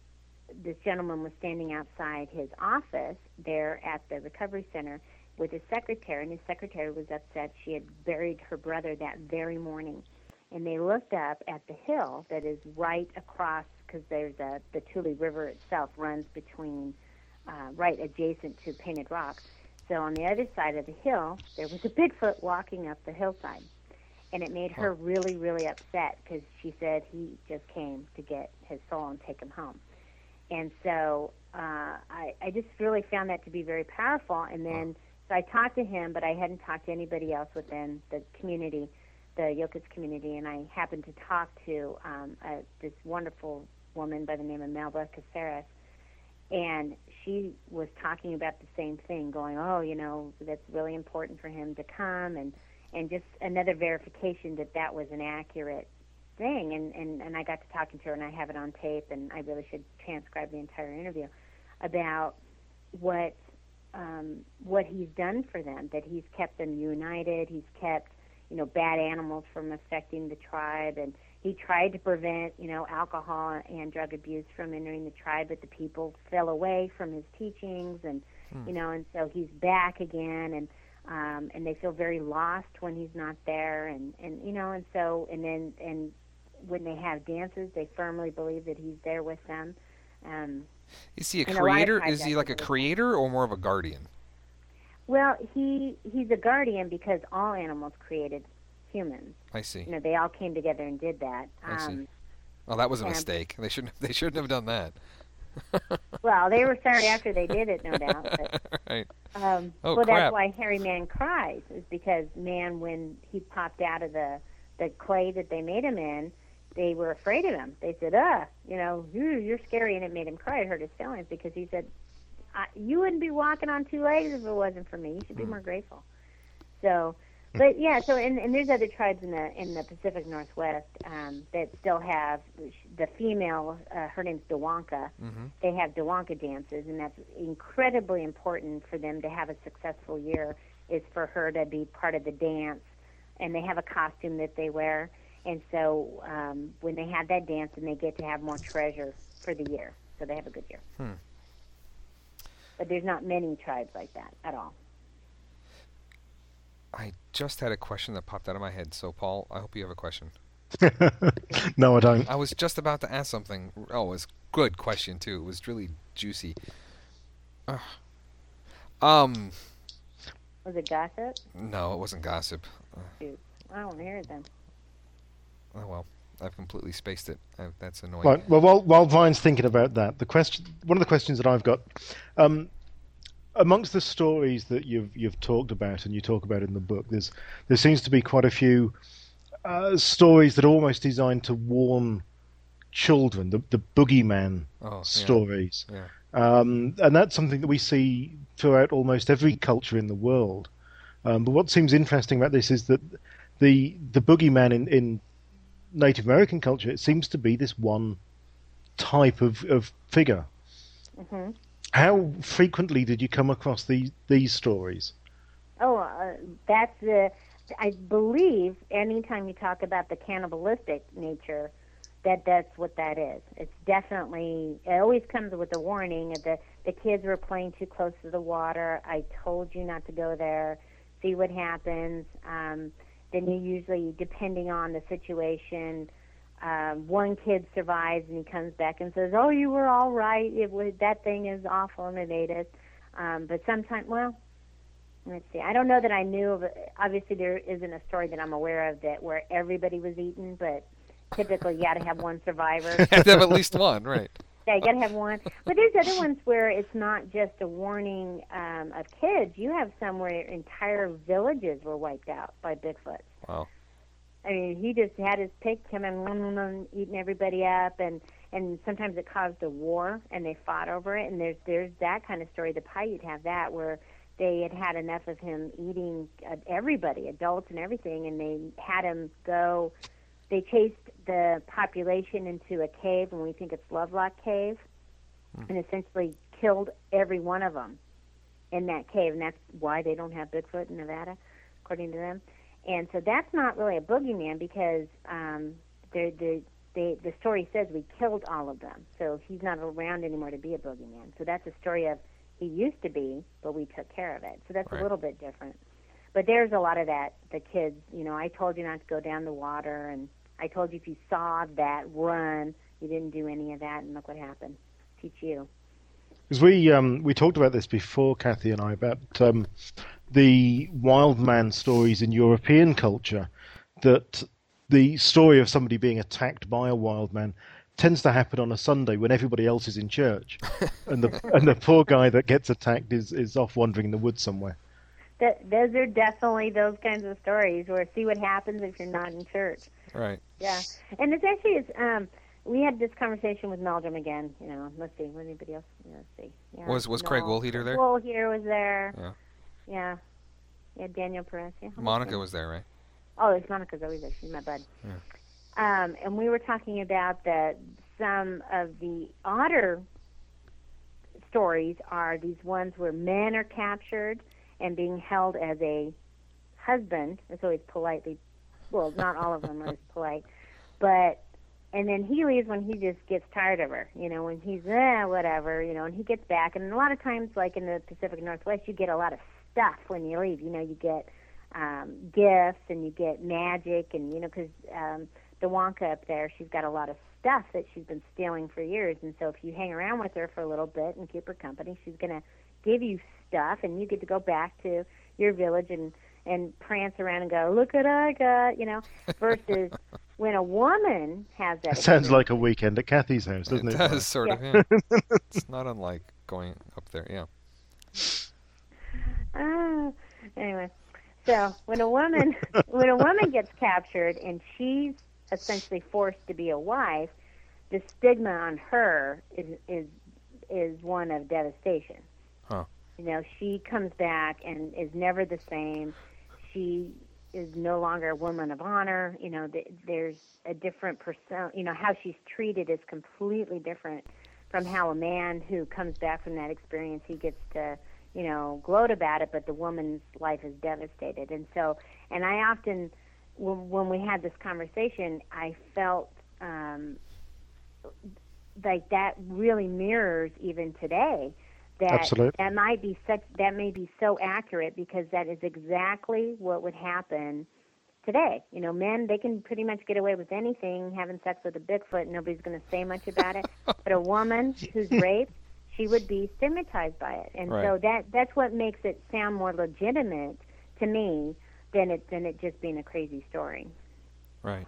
this gentleman was standing outside his office there at the recovery center with his secretary, and his secretary was upset. She had buried her brother that very morning. And they looked up at the hill that is right across, because there's the Tule River itself runs between, right adjacent to Painted Rock. So on the other side of the hill, there was a Bigfoot walking up the hillside. And it made her really, really upset, because she said he just came to get his soul and take him home. And so I just really found that to be very powerful. And then, so I talked to him, but I hadn't talked to anybody else within the community, the Yokuts community, and I happened to talk to this wonderful woman by the name of Melba Caceres, and she was talking about the same thing, going, oh, you know, that's really important for him to come, and just another verification that that was an accurate thing. And I got to talking to her, and I have it on tape, and I really should transcribe the entire interview about what he's done for them, that he's kept them united, he's kept, you know, bad animals from affecting the tribe, and he tried to prevent, you know, alcohol and drug abuse from entering the tribe, but the people fell away from his teachings, and you know, and so he's back again, and they feel very lost when he's not there, and you know, and so and when they have dances, they firmly believe that he's there with them. Is he a creator? Is he like a creator or more of a guardian? Well, he's a guardian because all animals created humans. I see. You know, they all came together and did that. I see. Well, that was a mistake. They shouldn't have done that. Well, they were sorry after they did it, no doubt. But, right. Well, crap. That's why Hairy Man cries, is because Man, when he popped out of the clay that they made him in, they were afraid of him. They said, you know, you're scary, and it made him cry. It hurt his feelings, because he said, you wouldn't be walking on two legs if it wasn't for me. You should be more grateful. So, but yeah, so and there's other tribes in the Pacific Northwest that still have the female. Her name's Dewanka. Mm-hmm. They have Dewanka dances, and that's incredibly important for them to have a successful year. Is for her to be part of the dance, and they have a costume that they wear. And so when they have that dance, and they get to have more treasure for the year, so they have a good year. But there's not many tribes like that at all. I just had a question that popped out of my head. So, Paul, I hope you have a question. No, I don't. I was just about to ask something. Oh, it was a good question, too. It was really juicy. Was it gossip? No, it wasn't gossip. Shoot. I don't hear it then. Oh, well. I've completely spaced it. That's annoying. Right. Well, while Brian's thinking about that, one of the questions that I've got, amongst the stories that you've talked about and you talk about in the book, there seems to be quite a few stories that are almost designed to warn children, the boogeyman stories. Yeah. And that's something that we see throughout almost every culture in the world. But what seems interesting about this is that the boogeyman in Native American culture, it seems to be this one type of figure. Mm-hmm. How frequently did you come across these stories? Oh, that's I believe anytime you talk about the cannibalistic nature, that's what that is. It's definitely, it always comes with a warning. The kids were playing too close to the water. I told you not to go there. See what happens. Then you usually, depending on the situation, one kid survives and he comes back and says, "Oh, you were all right. That thing is awful and it ate us." But sometimes, well, let's see. I don't know that I knew of. Obviously, there isn't a story that I'm aware of where everybody was eaten, but typically you got to have one survivor. You have to have at least one, right? Yeah, you got to have one. But there's other ones where it's not just a warning of kids. You have some where entire villages were wiped out by Bigfoot. Wow. I mean, he just had his pick, come in, eating everybody up, and sometimes it caused a war, and they fought over it. And there's that kind of story. The Paiute have that, where they had enough of him eating everybody, adults and everything, and they had him go. They chased the population into a cave, and we think it's Lovelock Cave, and essentially killed every one of them in that cave, and that's why they don't have Bigfoot in Nevada, according to them. And so that's not really a boogeyman, because the story says we killed all of them, so he's not around anymore to be a boogeyman. So that's a story of he used to be, but we took care of it. So that's Right. a little bit different. But there's a lot of that. The kids, I told you not to go down the water, and I told you if you saw that, run. You didn't do any of that, and look what happened. Teach you. Because we talked about this before, Kathy and I, about the wild man stories in European culture, that the story of somebody being attacked by a wild man tends to happen on a Sunday when everybody else is in church, and the poor guy that gets attacked is off wandering in the woods somewhere. Those are definitely those kinds of stories where see what happens if you're not in church. Right. Yeah, and it's actually we had this conversation with Meldrum again. Let's see, anybody else? Let's see. Yeah, Was Craig Woolheater there? Woolheater was there. Yeah. Yeah, Daniel Perez. Yeah, Monica was there, right? Oh, it's Monica's always there. She's my bud. Yeah. And we were talking about that some of the otter stories are these ones where men are captured and being held as a husband. It's always politely, well, not all of them are as polite, and then he leaves when he just gets tired of her, when he's, whatever, and he gets back. And a lot of times, like in the Pacific Northwest, you get a lot of stuff when you leave. You get gifts and you get magic, and, because the Wonka up there, she's got a lot of stuff that she's been stealing for years. And so if you hang around with her for a little bit and keep her company, she's going to give you stuff, and you get to go back to your village and prance around and go, look what I got, versus when a woman has that. It sounds like a weekend at Kathy's house, doesn't it? It does, sort of, yeah. It's not unlike going up there, yeah. Anyway, so when a woman gets captured and she's essentially forced to be a wife, the stigma on her is one of devastation. Huh. She comes back and is never the same. She is no longer a woman of honor. There's a different persona. How she's treated is completely different from how a man who comes back from that experience, he gets to, gloat about it, but the woman's life is devastated. And so, and I often, when we had this conversation, I felt like that really mirrors even today. Absolutely. That may be so accurate, because that is exactly what would happen today. Men, they can pretty much get away with anything, having sex with a Bigfoot, and nobody's going to say much about it. But a woman who's raped, she would be stigmatized by it. And Right. so that's what makes it sound more legitimate to me than it just being a crazy story. Right.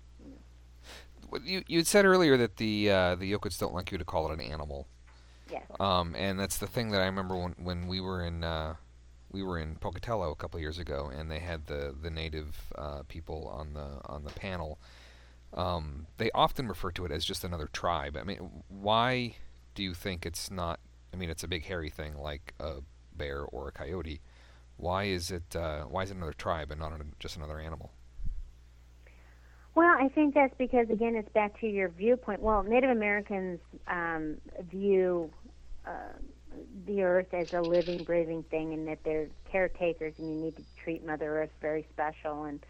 You had said earlier that the Yokuts don't like you to call it an animal. Yes. And that's the thing that I remember when we were in Pocatello a couple of years ago, and they had the native people on the panel. They often refer to it as just another tribe. I mean, why do you think it's not? I mean, it's a big hairy thing like a bear or a coyote. Why is it another tribe and not just another animal? Well, I think that's because, again, it's back to your viewpoint. Well, Native Americans view the earth as a living, breathing thing, and that they're caretakers, and you need to treat Mother Earth very special, and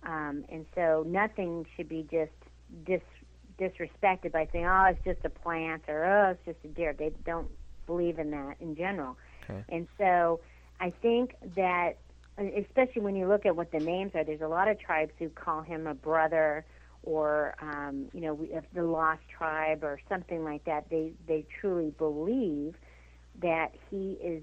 so nothing should be just disrespected by saying, oh, it's just a plant, or oh, it's just a deer. They don't believe in that in general. Okay. And so I think that, especially when you look at what the names are, there's a lot of tribes who call him a brother, or the Lost Tribe or something like that. They truly believe that he is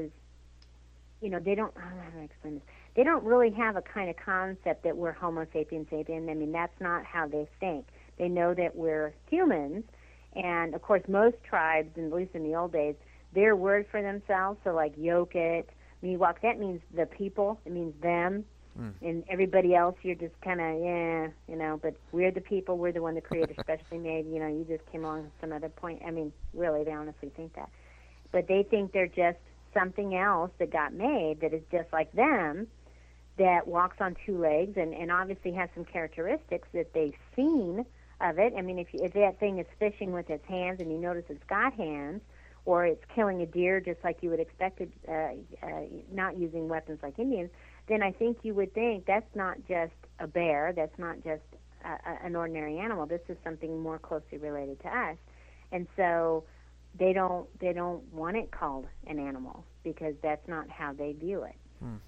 they don't, I don't know how to explain this. They don't really have a kind of concept that we're Homo sapiens sapien. I mean, that's not how they think. They know that we're humans, and of course most tribes, at least in the old days, their word for themselves, so like Yokit, Miwok, that means the people, it means them. And everybody else, you're just kind of, but we're the people, we're the one the Creator specially made, you just came along at some other point. I mean, really, they honestly think that. But they think they're just something else that got made that is just like them, that walks on two legs and obviously has some characteristics that they've seen of it. I mean, if that thing is fishing with its hands and you notice it's got hands, or it's killing a deer just like you would expect it, not using weapons like Indians, then I think you would think that's not just a bear, that's not just an ordinary animal. This is something more closely related to us, and so they don't want it called an animal because that's not how they view it.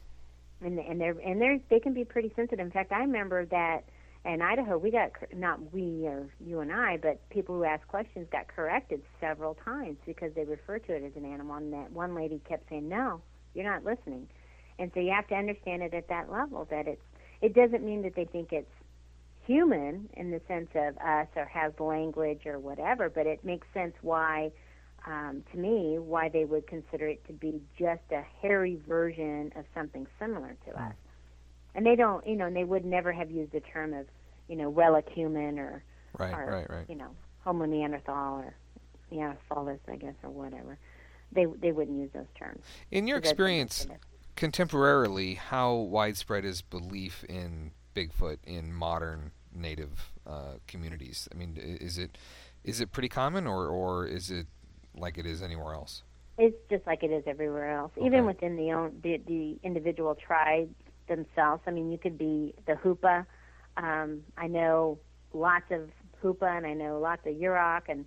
And they can be pretty sensitive. In fact, I remember that in Idaho, we got, not we or you and I, but people who asked questions got corrected several times because they refer to it as an animal. And that one lady kept saying, "No, you're not listening." And so you have to understand it at that level, that it doesn't mean that they think it's human in the sense of us or has language or whatever, but it makes sense why, to me, why they would consider it to be just a hairy version of something similar to us. And they don't, and they would never have used the term of, relic human or Right. Homo Neanderthal or Neanderthalis, I guess, or whatever. They wouldn't use those terms. In your experience, contemporarily, how widespread is belief in Bigfoot in modern Native communities? I mean, is it pretty common, or is it like it is anywhere else? It's just like it is everywhere else, even within the individual tribes themselves. I mean, you could be the Hoopa. I know lots of Hoopa, and I know lots of Yurok, and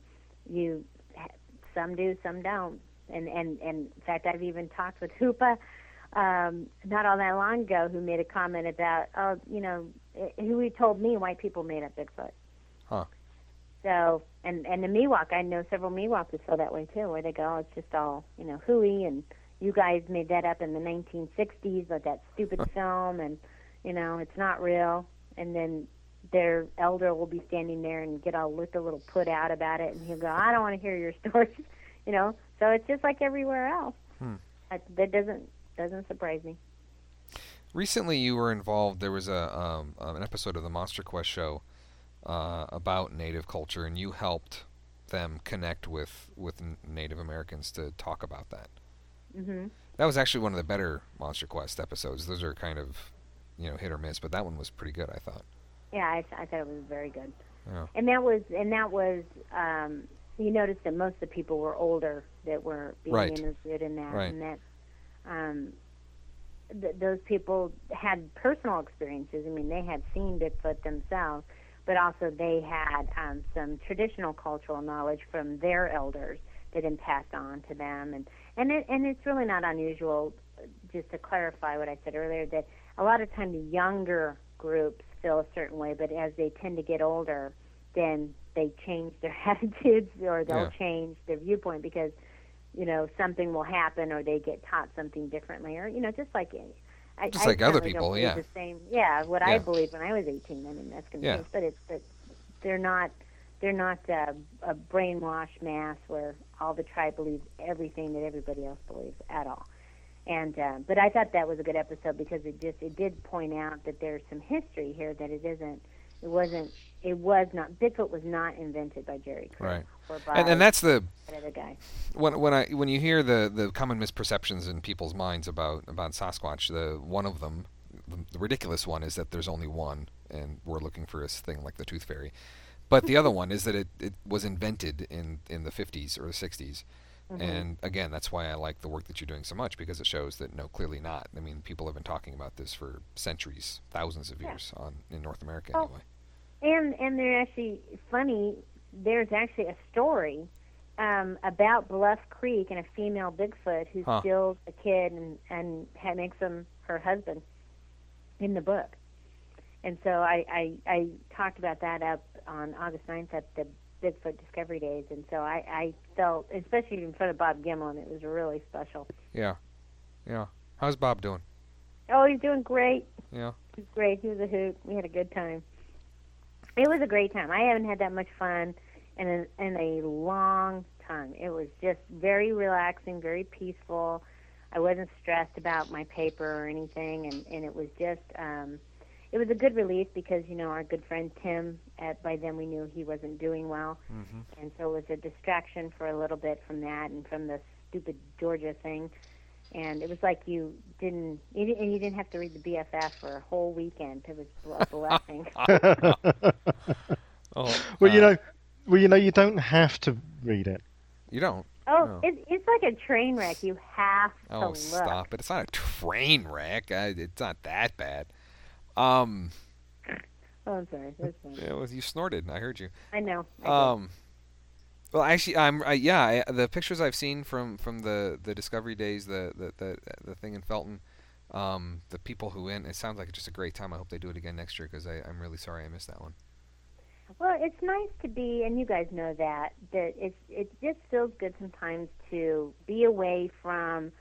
some do, some don't. And in fact, I've even talked with Hoopa not all that long ago who made a comment about, who he told me white people made up Bigfoot. Huh. So, and the Miwok, I know several Miwok who feel that way too, where they go, it's just all, hooey, and you guys made that up in the 1960s with that stupid film, and, it's not real. And then their elder will be standing there and get all look a little put out about it, and he'll go, "I don't want to hear your stories," So it's just like everywhere else. That doesn't surprise me. Recently, you were involved. There was an episode of the Monster Quest show about Native culture, and you helped them connect with Native Americans to talk about that. Mm-hmm. That was actually one of the better Monster Quest episodes. Those are kind of hit or miss, but that one was pretty good, I thought. Yeah, I thought it was very good. Yeah. And that was you noticed that most of the people were older that were being interviewed in that, and that those people had personal experiences. I mean, they had seen Bigfoot themselves, but also they had some traditional cultural knowledge from their elders that had passed on to them, and it's really not unusual. Just to clarify what I said earlier, that a lot of times the younger groups feel a certain way, but as they tend to get older, then they change their attitudes or they'll change their viewpoint because, something will happen or they get taught something differently or, just like other people, the same, I believed when I was 18. I mean, that's going to change, but they're not a brainwashed mass where all the tribe believes everything that everybody else believes at all. And but I thought that was a good episode because it did point out that there's some history here that Bigfoot was not invented by Jerry Craig, or by and that's the other guy. When you hear the common misperceptions in people's minds about Sasquatch, one of them, the ridiculous one, is that there's only one, and we're looking for this thing like the Tooth Fairy. But the other one is that it was invented in the 50s or the 60s. Mm-hmm. And again, that's why I like the work that you're doing so much, because it shows that no, clearly not. I mean, people have been talking about this for centuries, thousands of years in North America anyway. And they're actually funny. There's actually a story about Bluff Creek and a female Bigfoot who steals a kid and makes him her husband in the book. And so I talked about that up on August 9th at the Bigfoot Discovery Days, and so I felt, especially in front of Bob Gimlin, it was really special. Yeah. How's Bob doing? Oh, he's doing great. Yeah. He's great. He was a hoot. We had a good time. It was a great time. I haven't had that much fun in a long time. It was just very relaxing, very peaceful. I wasn't stressed about my paper or anything, and it was just it was a good relief because, our good friend Tim, by then we knew he wasn't doing well. Mm-hmm. And so it was a distraction for a little bit from that and from the stupid Georgia thing. And it was like you didn't have to read the BFF for a whole weekend. It was a blessing. You don't have to read it. You don't? Oh, no. It's like a train wreck. You have to look. Oh, stop it. It's not a train wreck. It's not that bad. Oh, I'm sorry. That's funny. Yeah, well, you snorted. I heard you. I know. Well, actually, the pictures I've seen from the Discovery Days, the thing in Felton, the people who went, it sounds like just a great time. I hope they do it again next year because I'm really sorry I missed that one. Well, it's nice to be, and you guys know that it just feels good sometimes to be away from.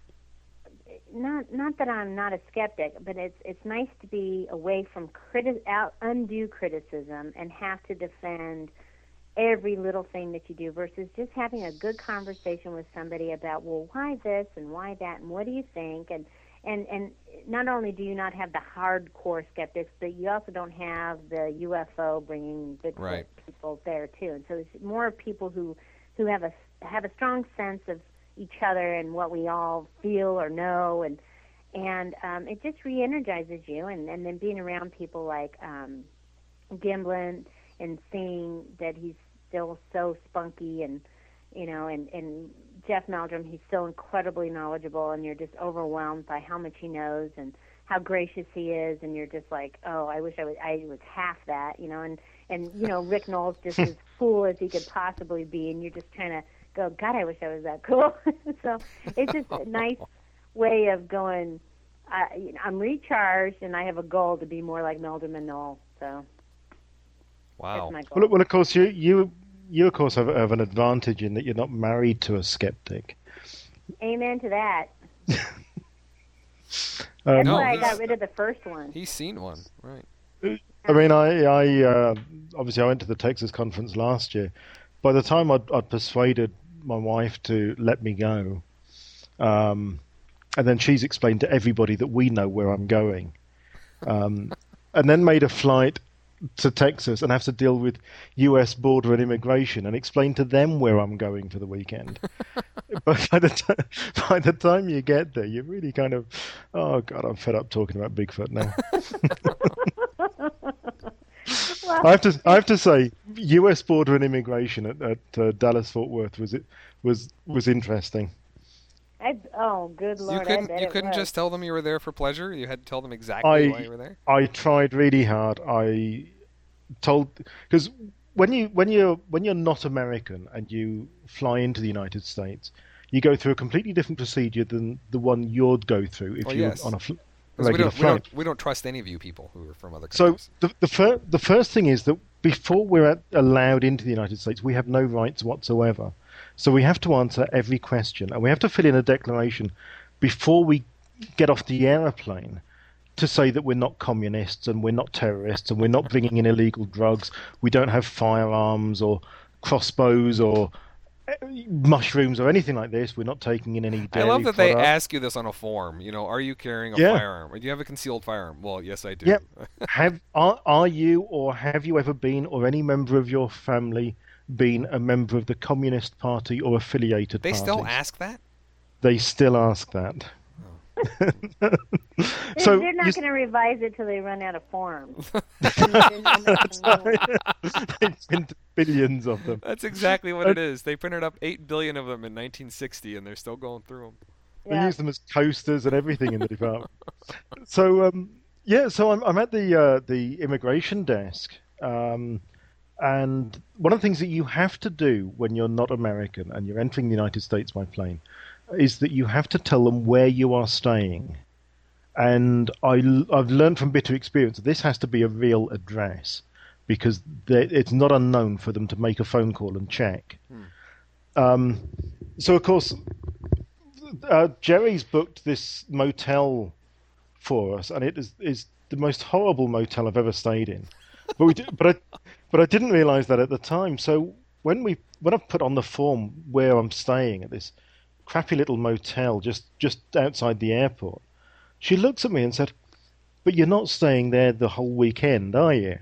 Not that I'm not a skeptic, but it's nice to be away from undue criticism and have to defend every little thing that you do versus just having a good conversation with somebody about, well, why this and why that and what do you think, and not only do you not have the hardcore skeptics, but you also don't have the UFO bringing Bigfoot people there too, and so it's more people who have a strong sense of each other and what we all feel or know, and it just re-energizes you, and then being around people like Gimblin and seeing that he's still so spunky, and and Jeff Meldrum, he's so incredibly knowledgeable, and you're just overwhelmed by how much he knows and how gracious he is, and you're just like, oh, I wish I was half that, and Rick Knowles just as cool as he could possibly be, and you're just trying to go, God, I wish I was that cool. So it's just a nice way of going, I'm recharged, and I have a goal to be more like Meldrum and Knoll. So wow. That's my goal. Well, of course, you of course have an advantage in that you're not married to a skeptic. Amen to that. That's why I got rid of the first one. He's seen one, right? I mean, I obviously I went to the Texas conference last year. By the time I'd persuaded my wife to let me go, and then she's explained to everybody that we know where I'm going, and then made a flight to Texas and have to deal with U.S. border and immigration and explain to them where I'm going for the weekend. But by the time you get there, you're really kind of, oh God, I'm fed up talking about Bigfoot now. Well, I have to say, U.S. border and immigration at Dallas Fort Worth was interesting. Oh, good Lord! You couldn't just tell them you were there for pleasure. You had to tell them exactly why you were there. I tried really hard. I told, because when you're not American and you fly into the United States, you go through a completely different procedure than the one you'd go through if you're on a regular flight. We don't trust any of you people who are from other countries. So the first thing is that before we're allowed into the United States, we have no rights whatsoever. So we have to answer every question, and we have to fill in a declaration before we get off the aeroplane to say that we're not communists and we're not terrorists and we're not bringing in illegal drugs. We don't have firearms or crossbows or mushrooms or anything like this. We're not taking in any dairy I love that product. they ask you this on a form. Are you carrying a firearm? Or do you have a concealed firearm? Well, yes, I do. Yeah. Are you or have you ever been, or any member of your family, been a member of the Communist Party or affiliated They parties? still ask that? They still ask that. So they're not going to revise it till they run out of forms. They print billions of them. That's exactly what it is. They printed up 8 billion of them in 1960, and they're still going through them. They use them as coasters and everything in the department. So so I'm at the immigration desk, and one of the things that you have to do when you're not American and you're entering the United States by plane is that you have to tell them where you are staying. And I've learned from bitter experience that this has to be a real address, because it's not unknown for them to make a phone call and check. So, of course, Jerry's booked this motel for us, and it is the most horrible motel I've ever stayed in. But I didn't realise that at the time. So when I put on the form where I'm staying at this crappy little motel just outside the airport, she looks at me and said, "But you're not staying there the whole weekend, are you?"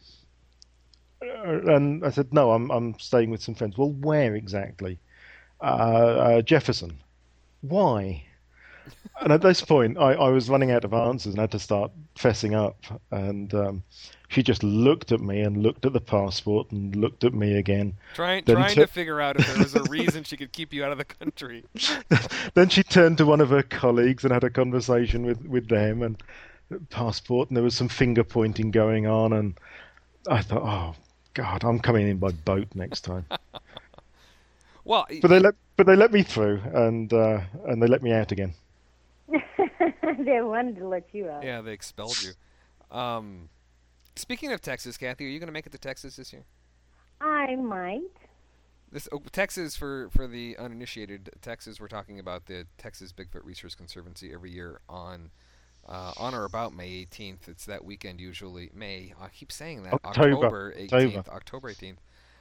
And I said, "No, I'm staying with some friends." "Well, where exactly?" "Jefferson." "Why?" And at this point, I was running out of answers and had to start fessing up. And she just looked at me and looked at the passport and looked at me again. Trying to figure out if there was a reason she could keep you out of the country. Then she turned to one of her colleagues and had a conversation with them. passport, and there was some finger pointing going on, and I thought, oh God, I'm coming in by boat next time. Well, But they let me through, and they let me out again. They wanted to let you out. yeah, they expelled you. Um, Speaking of Texas, Kathy, are you going to make it to Texas this year? I might. Texas, for the uninitiated, Texas, we're talking about the Texas Bigfoot Research Conservancy every year on or about May 18th. It's that weekend usually. I keep saying that. October 18th. October 18th.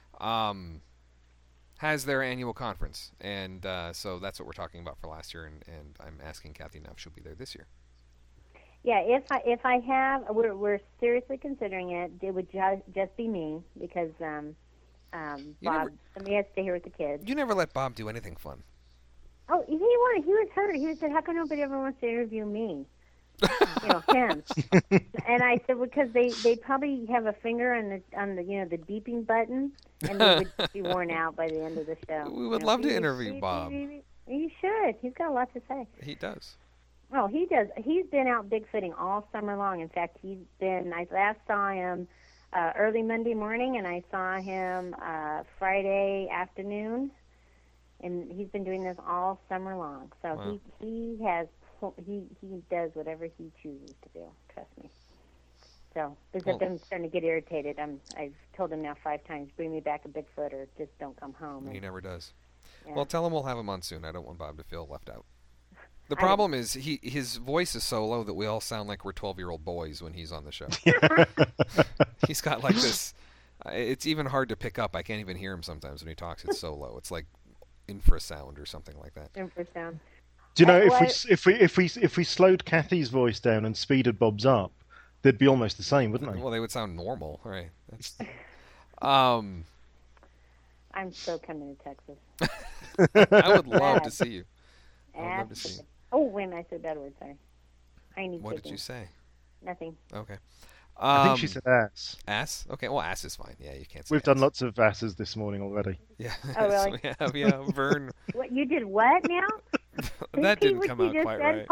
Has their annual conference, and so that's what we're talking about for last year, and I'm asking Kathy now if she'll be there this year. Yeah, if I have, we're seriously considering it. It would just be me because Bob, somebody has to stay here with the kids. You never let Bob do anything fun. Oh, he was hurt. He said, "How come nobody ever wants to interview me?" Him. And I said, because they probably have a finger on the beeping button, and they would be worn out by the end of the show. We would love to interview Bob. You should. He's got a lot to say. He does. Oh, he does. He's been out bigfooting all summer long. In fact, I last saw him early Monday morning, and I saw him Friday afternoon, and he's been doing this all summer long. So wow. he does whatever he chooses to do. Trust me. So, except I'm starting to get irritated. I've told him now 5 times, bring me back a Bigfoot or just don't come home. And he never does. Yeah. Well, tell him we'll have him on soon. I don't want Bob to feel left out. The problem is his voice is so low that we all sound like we're 12-year-old boys when he's on the show. He's got like this. It's even hard to pick up. I can't even hear him sometimes when he talks. It's so low. It's like infrasound or something like that. Infrasound. Do you know if we slowed Kathy's voice down and speeded Bob's up, they'd be almost the same, wouldn't they? Well, they would sound normal, right? That's, I'm so coming to Texas. I would love to see you. I would love to see you. Oh, wait a minute, I said a bad word, sorry. What did you say? Nothing. Okay. I think she said ass. Ass? Okay, well, ass is fine. Yeah, you can't say We've ass. done lots of asses this morning already. Yeah. Oh, really? Yeah, Vern. What, you did what now? That didn't come out quite right.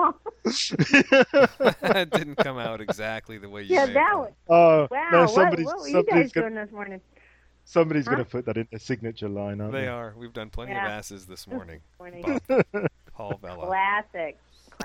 That didn't come out exactly the way you said it. Oh, wow, no, what were you guys doing this morning? Somebody's going to put that in their signature line, aren't they? They are. We've done plenty of asses this morning. Paul Vella. Classic.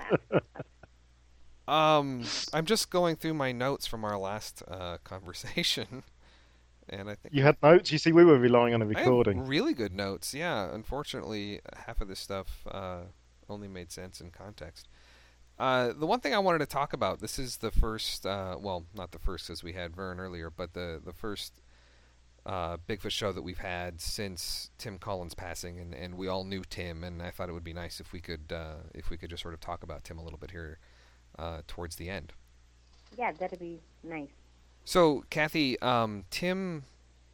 I'm just going through my notes from our last conversation, and I think you had notes. You see, we were relying on a recording. I have really good notes. Yeah, unfortunately, half of this stuff only made sense in context. The one thing I wanted to talk about. This is the first. Well, not the first, because we had Vern earlier, but the first Bigfoot show that we've had since Tim Collins' passing, and we all knew Tim, and I thought it would be nice if we could just sort of talk about Tim a little bit here towards the end. Yeah, that'd be nice. So, Kathy, Tim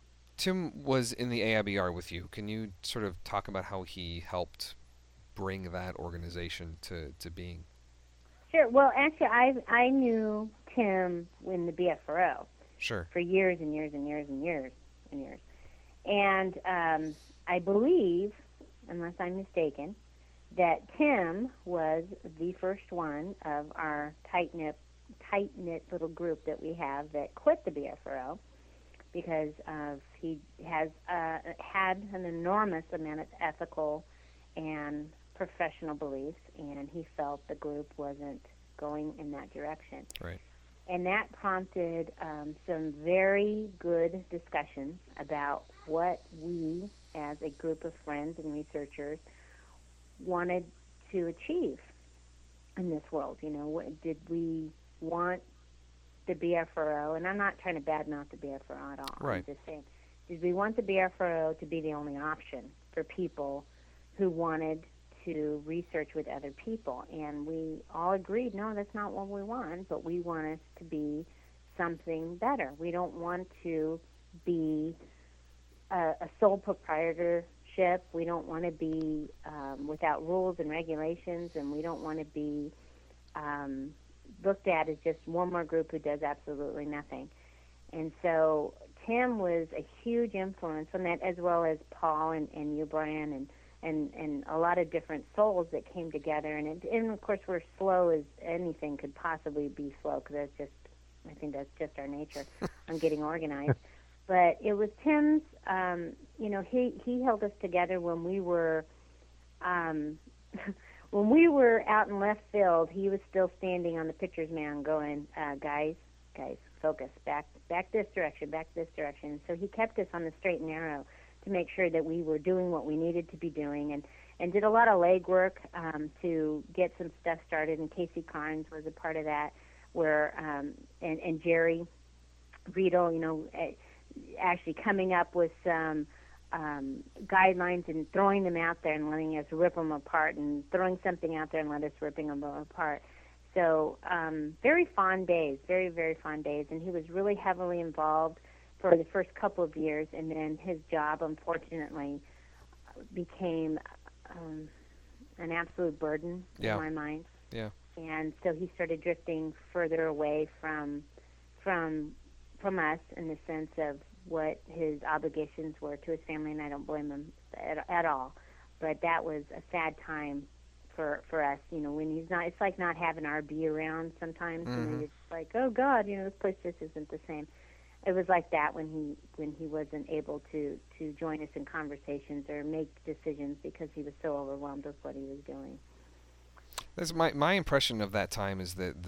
was in the AIBR with you. Can you sort of talk about how he helped bring that organization to being? Sure. Well, actually, I knew Tim in the BFRO. Sure. For years and years and years and years and years. And I believe, unless I'm mistaken, that Tim was the first one of our tight-knit little group that we have that quit the BFRO because he has had an enormous amount of ethical and professional beliefs, and he felt the group wasn't going in that direction. Right. And that prompted some very good discussions about what we, as a group of friends and researchers, wanted to achieve in this world. You know, did we want the BFRO, and I'm not trying to badmouth the BFRO at all. Right. I'm just saying, did we want the BFRO to be the only option for people who wanted to research with other people? And we all agreed, no, that's not what we want, but we want it to be something better. We don't want to be a sole proprietorship. We don't want to be without rules and regulations, and we don't want to be looked at as just one more group who does absolutely nothing. And so Tim was a huge influence on that, as well as Paul and you, Brian, and a lot of different souls that came together. And of course, we're slow as anything could possibly be slow, because I think that's just our nature on getting organized. But it was Tim's, he held us together when we were, when we were out in left field. He was still standing on the pitcher's mound going, guys, focus, back this direction, back this direction. So he kept us on the straight and narrow to make sure that we were doing what we needed to be doing, and did a lot of legwork to get some stuff started. And Casey Carnes was a part of that, where and Jerry Riedel, actually coming up with some guidelines and throwing them out there and letting us rip them apart, and throwing something out there and let us ripping them apart. So very fond days, very, very fond days. And he was really heavily involved for the first couple of years, and then his job, unfortunately, became an absolute burden in my mind. Yeah. And so he started drifting further away from us, in the sense of what his obligations were to his family, and I don't blame him at all. But that was a sad time for us. When he's not, it's like not having RB around sometimes. Mm-hmm. You're just like, oh God, this place just isn't the same. It was like that when he wasn't able to join us in conversations or make decisions, because he was so overwhelmed with what he was doing. That's my impression of that time is that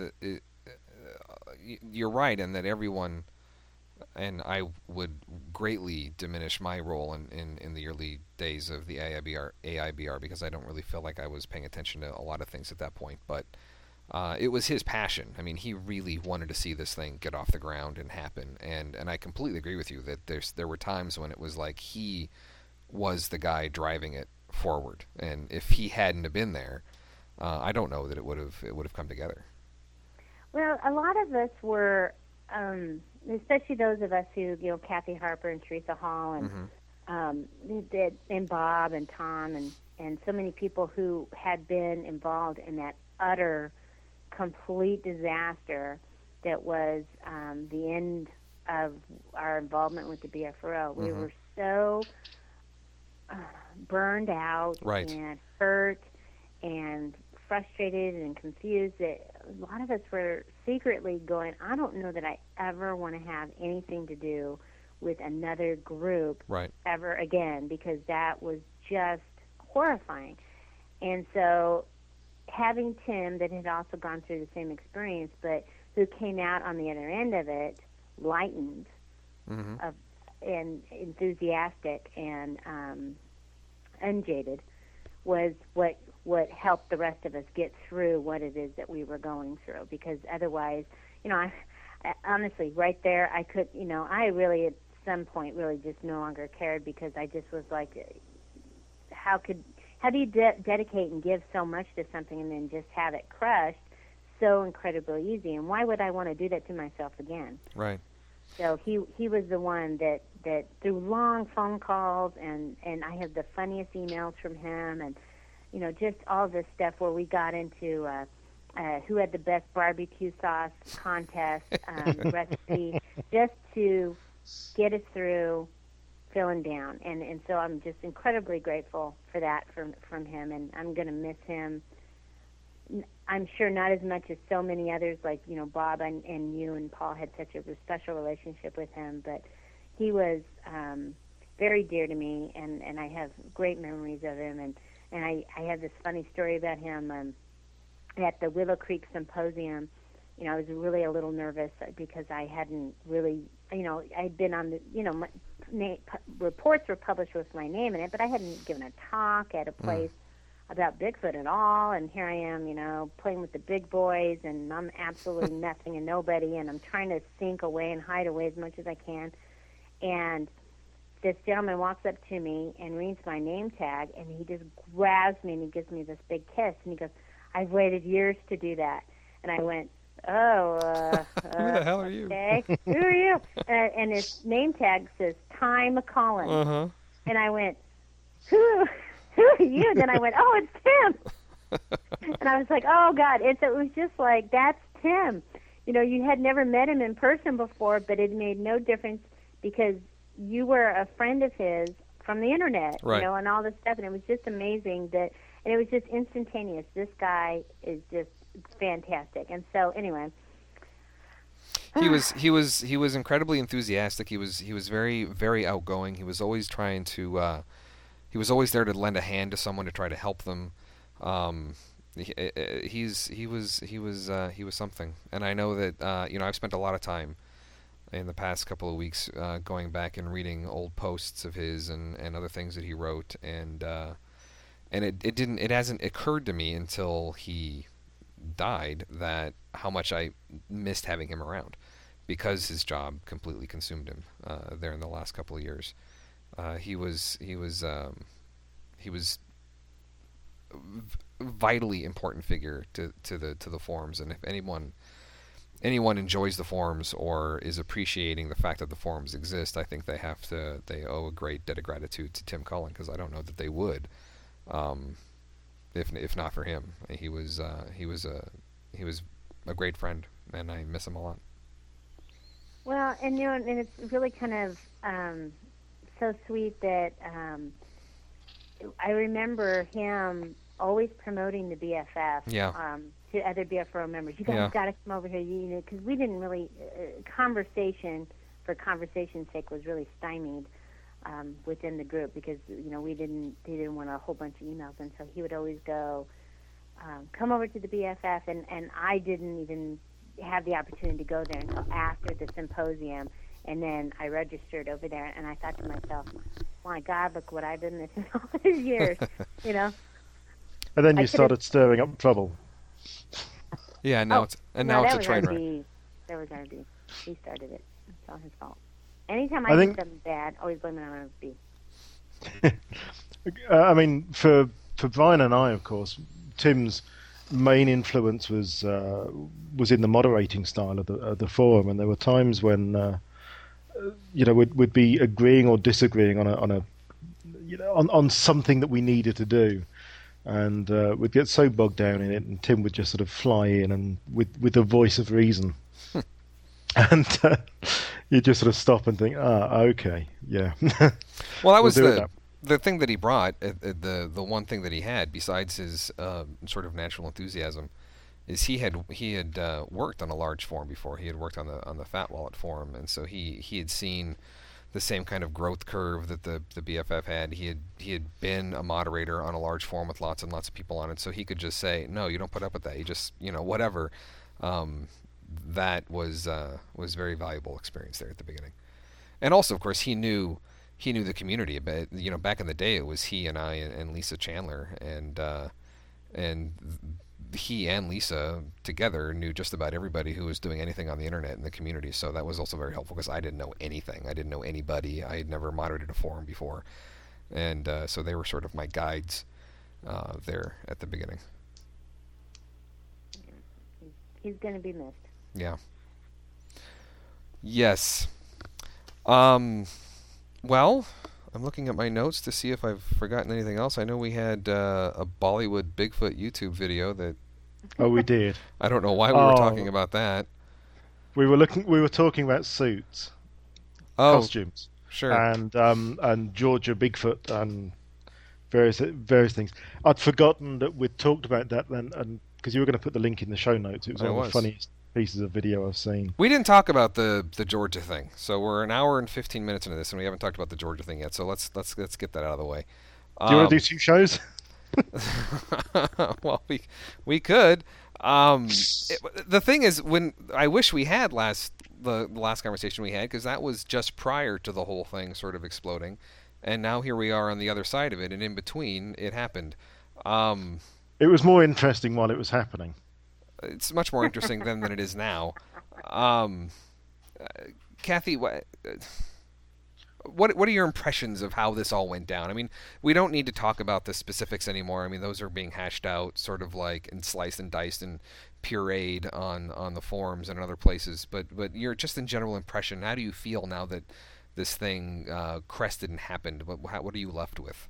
you're right, and that everyone, and I would greatly diminish my role in the early days of the AIBR, because I don't really feel like I was paying attention to a lot of things at that point, but it was his passion. I mean, he really wanted to see this thing get off the ground and happen, and I completely agree with you that there were times when it was like he was the guy driving it forward, and if he hadn't have been there, I don't know that it would have come together. Well, a lot of us were, especially those of us who, Kathy Harper and Teresa Hall and and Bob and Tom and so many people who had been involved in that utter, complete disaster that was the end of our involvement with the BFRO. We were so burned out and hurt and frustrated and confused that a lot of us were secretly going, I don't know that I ever want to have anything to do with another group ever again, because that was just horrifying. And so having Tim, that had also gone through the same experience, but who came out on the other end of it, lightened and enthusiastic and unjaded, was what helped the rest of us get through what it is that we were going through. Because otherwise, I honestly, right there, I could, I really at some point really just no longer cared, because I just was like, how do you dedicate and give so much to something and then just have it crushed so incredibly easy? And why would I want to do that to myself again? Right. So he was the one that through long phone calls, and I have the funniest emails from him, and just all this stuff where we got into who had the best barbecue sauce contest recipe, just to get us through feeling down. And so I'm just incredibly grateful for that from him, and I'm going to miss him. I'm sure not as much as so many others, like, Bob and you and Paul had such a special relationship with him, but he was very dear to me, and I have great memories of him. And I have this funny story about him at the Willow Creek Symposium. I was really a little nervous because I hadn't really, I'd been on the, reports were published with my name in it, but I hadn't given a talk at a place about Bigfoot at all. And here I am, playing with the big boys, and I'm absolutely nothing and nobody, and I'm trying to sink away and hide away as much as I can. And this gentleman walks up to me and reads my name tag, and he just grabs me and he gives me this big kiss, and he goes, I've waited years to do that. And I went, who the hell are you? Okay. Who are you? And his name tag says Ty McCollin. And I went, who are you? And then I went, oh, it's Tim. And I was like, oh God, it was just like, that's Tim. You had never met him in person before, but it made no difference, because you were a friend of his from the internet, Right. and all this stuff. And it was just amazing and it was just instantaneous. This guy is just fantastic. And so anyway, he was incredibly enthusiastic. He was very very outgoing. He was always trying to he was always there to lend a hand to someone to try to help them. Um, he was something. And I know that I've spent a lot of time in the past couple of weeks going back and reading old posts of his and other things that he wrote, and it hasn't occurred to me until he died that how much I missed having him around, because his job completely consumed him there in the last couple of years. He was vitally important figure to the forums, and if anyone enjoys the forums or is appreciating the fact that the forums exist, I think they owe a great debt of gratitude to Tim Cullen, because I don't know that they would, if not for him. He was a great friend, and I miss him a lot. well, and and it's really kind of so sweet that I remember him always promoting the BFF. Yeah. To other BFRO members. You guys got to come over here, because we didn't really, conversation for conversation's sake was really stymied within the group, because, they didn't want a whole bunch of emails. And so he would always go, come over to the BFF, and I didn't even have the opportunity to go there until after the symposium. And then I registered over there, and I thought to myself, my God, look what I've been missing all these years, And then you started stirring up trouble. Yeah, now it's a train wreck. That was RB. He started it. It's all his fault. Anytime I do something bad, always blame it on RB. I mean, for Brian and I, of course, Tim's main influence was in the moderating style of the forum, and there were times when we'd be agreeing or disagreeing on something that we needed to do. And we'd get so bogged down in it, and Tim would just sort of fly in and with the voice of reason, and you'd just sort of stop and think, okay, yeah. Well, that was the thing that he brought. The one thing that he had besides his sort of natural enthusiasm is he had worked on a large forum before. He had worked on the Fat Wallet forum, and so he had seen the same kind of growth curve that the BFF had. He had been a moderator on a large forum with lots and lots of people on it, so he could just say, no, you don't put up with that. You just, whatever. That was very valuable experience there at the beginning. And also, of course, he knew the community a bit. Back in the day, it was he and I and Lisa Chandler, and he and Lisa together knew just about everybody who was doing anything on the internet in the community. So that was also very helpful, because I didn't know anything. I didn't know anybody. I had never moderated a forum before, and so they were sort of my guides there at the beginning. He's going to be missed. Yeah. Yes. Well, I'm looking at my notes to see if I've forgotten anything else. I know we had a Bollywood Bigfoot YouTube video that... Oh, we did. I don't know why we were talking about that. We were talking about suits, costumes, sure, and Georgia Bigfoot and various things. I'd forgotten that we'd talked about that then, and because you were going to put the link in the show notes. It was one of the funniest pieces of video I've seen. We didn't talk about the Georgia thing, so we're an hour and 15 minutes into this, and we haven't talked about the Georgia thing yet. So let's get that out of the way. Do you want to do 2 shows? Well, we could. The thing is, when I wish we had the last conversation we had, because that was just prior to the whole thing sort of exploding, and now here we are on the other side of it, and in between it happened. It was more interesting while it was happening. It's much more interesting then than it is now. Kathy, what are your impressions of how this all went down? I mean, we don't need to talk about the specifics anymore. I mean, those are being hashed out, sort of like, and sliced and diced and pureed on the forums and other places. But your just in general impression, how do you feel now that this thing crested and happened? What are you left with?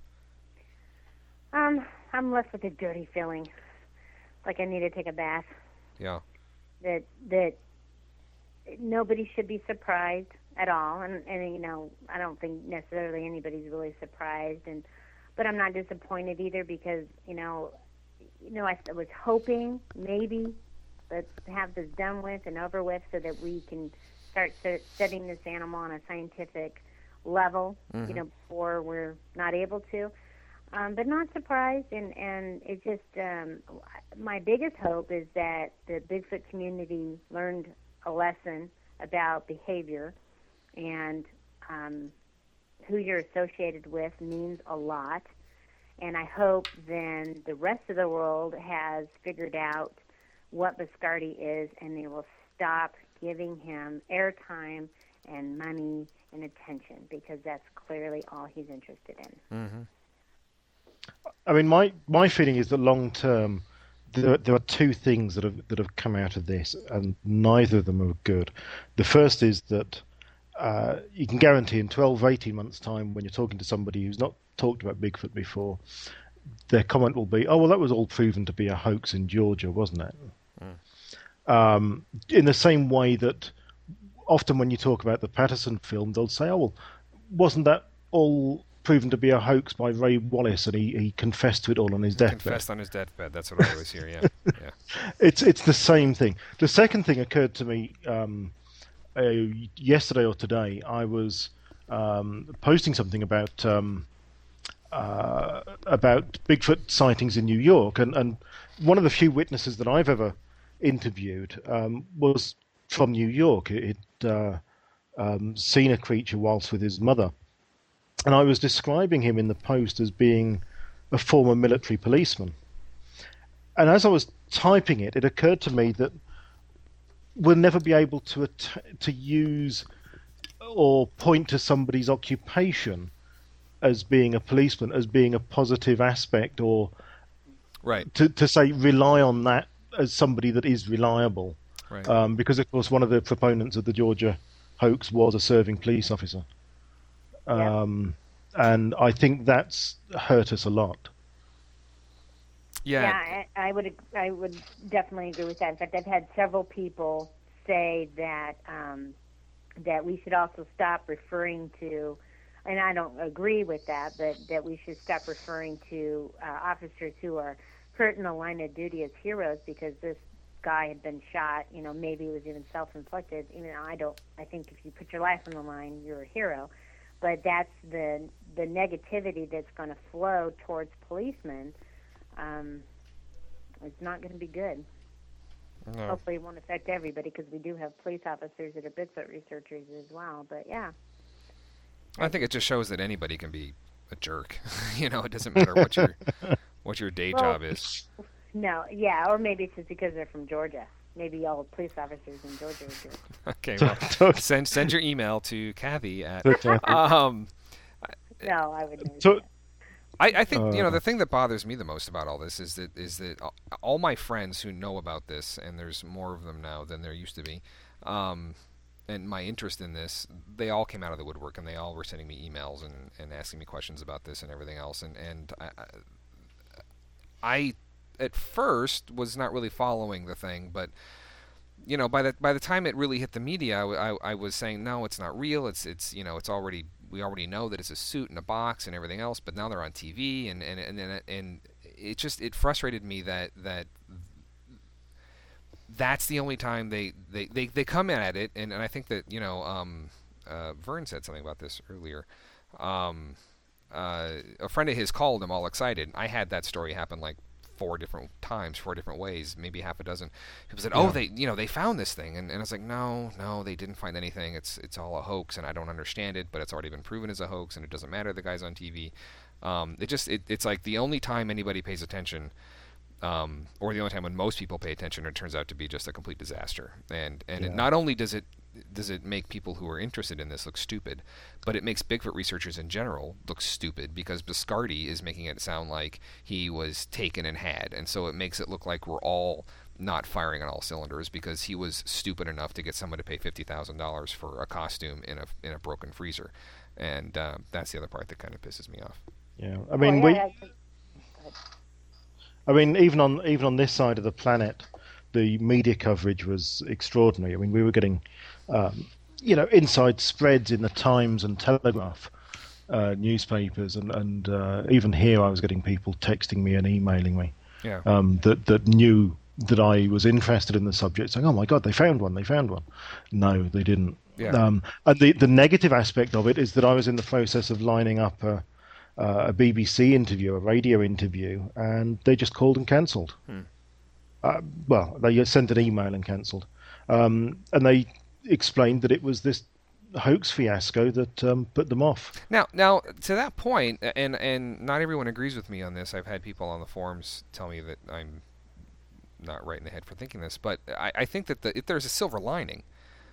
I'm left with a dirty feeling, like I need to take a bath. Yeah. That nobody should be surprised at all, and I don't think necessarily anybody's really surprised, but I'm not disappointed either because I was hoping maybe let's have this done with and over with so that we can start studying this animal on a scientific level, before we're not able to. But not surprised, and it's just my biggest hope is that the Bigfoot community learned a lesson about behavior, and who you're associated with means a lot. And I hope then the rest of the world has figured out what Biscardi is, and they will stop giving him airtime and money and attention, because that's clearly all he's interested in. Mm-hmm. I mean, my feeling is that long term, there are two things that have come out of this, and neither of them are good. The first is that you can guarantee in 12, 18 months' time, when you're talking to somebody who's not talked about Bigfoot before, their comment will be, "Oh, well, that was all proven to be a hoax in Georgia, wasn't it?" In the same way that often when you talk about the Patterson film, they'll say, "Oh, well, wasn't that all proven to be a hoax by Ray Wallace, and he confessed to it all on his deathbed?" Confessed on his deathbed. That's what I always hear. Yeah, yeah. It's the same thing. The second thing occurred to me yesterday or today. I was posting something about Bigfoot sightings in New York, and one of the few witnesses that I've ever interviewed was from New York. He'd seen a creature whilst with his mother. And I was describing him in the post as being a former military policeman. And as I was typing it, it occurred to me that we'll never be able to use or point to somebody's occupation as being a policeman, as being a positive aspect, or right. to say rely on that as somebody that is reliable. Right. Because, of course, one of the proponents of the Georgia hoax was a serving police officer. And I think that's hurt us a lot. Yeah, I would definitely agree with that. In fact, I've had several people say that that we should also stop referring to, and I don't agree with that, but that we should stop referring to officers who are hurt in the line of duty as heroes, because this guy had been shot. Maybe it was even self-inflicted. I think if you put your life on the line, you're a hero. But that's the negativity that's going to flow towards policemen. It's not going to be good. No. Hopefully it won't affect everybody, because we do have police officers that are Bigfoot researchers as well. But yeah. I think it just shows that anybody can be a jerk. It doesn't matter what your day job is. No, yeah, or maybe it's just because they're from Georgia. Maybe all police officers in Georgia are jerks. Okay, well, send your email to Kathy at. No, I would never do that. I think the thing that bothers me the most about all this is that all my friends who know about this, and there's more of them now than there used to be, and my interest in this, they all came out of the woodwork, and they all were sending me emails and asking me questions about this and everything else, and I at first was not really following the thing, but by the time it really hit the media, I was saying, no, it's not real. It's we already know that it's a suit and a box and everything else, but now they're on TV, and it frustrated me that that's the only time they come at it, and I think that Vern said something about this earlier. A friend of his called him all excited. I had that story happen like 4 different times, 4 different ways, maybe half a dozen. People said, "Oh, they found this thing," and I was like, "No, they didn't find anything. It's all a hoax, and I don't understand it, but it's already been proven as a hoax, and it doesn't matter. The guy's on TV." It's like the only time anybody pays attention, or the only time when most people pay attention, it turns out to be just a complete disaster. And it not only does it make people who are interested in this look stupid, but it makes Bigfoot researchers in general look stupid, because Biscardi is making it sound like he was taken and had, and so it makes it look like we're all not firing on all cylinders because he was stupid enough to get someone to pay $50,000 for a costume in a broken freezer, and that's the other part that kind of pisses me off. Yeah, I mean, even on this side of the planet, the media coverage was extraordinary. I mean, we were getting inside spreads in the Times and Telegraph newspapers, and even here I was getting people texting me and emailing me Yeah. that knew that I was interested in the subject, saying, "Oh my God, they found one! They found one." No, they didn't. Yeah. And the negative aspect of it is that I was in the process of lining up a BBC interview, a radio interview, and they just called and cancelled. Well, they sent an email and cancelled, and they explained that it was this hoax fiasco that put them off. Now, to that point, and not everyone agrees with me on this. I've had people on the forums tell me that I'm not right in the head for thinking this, but I think that if there's a silver lining,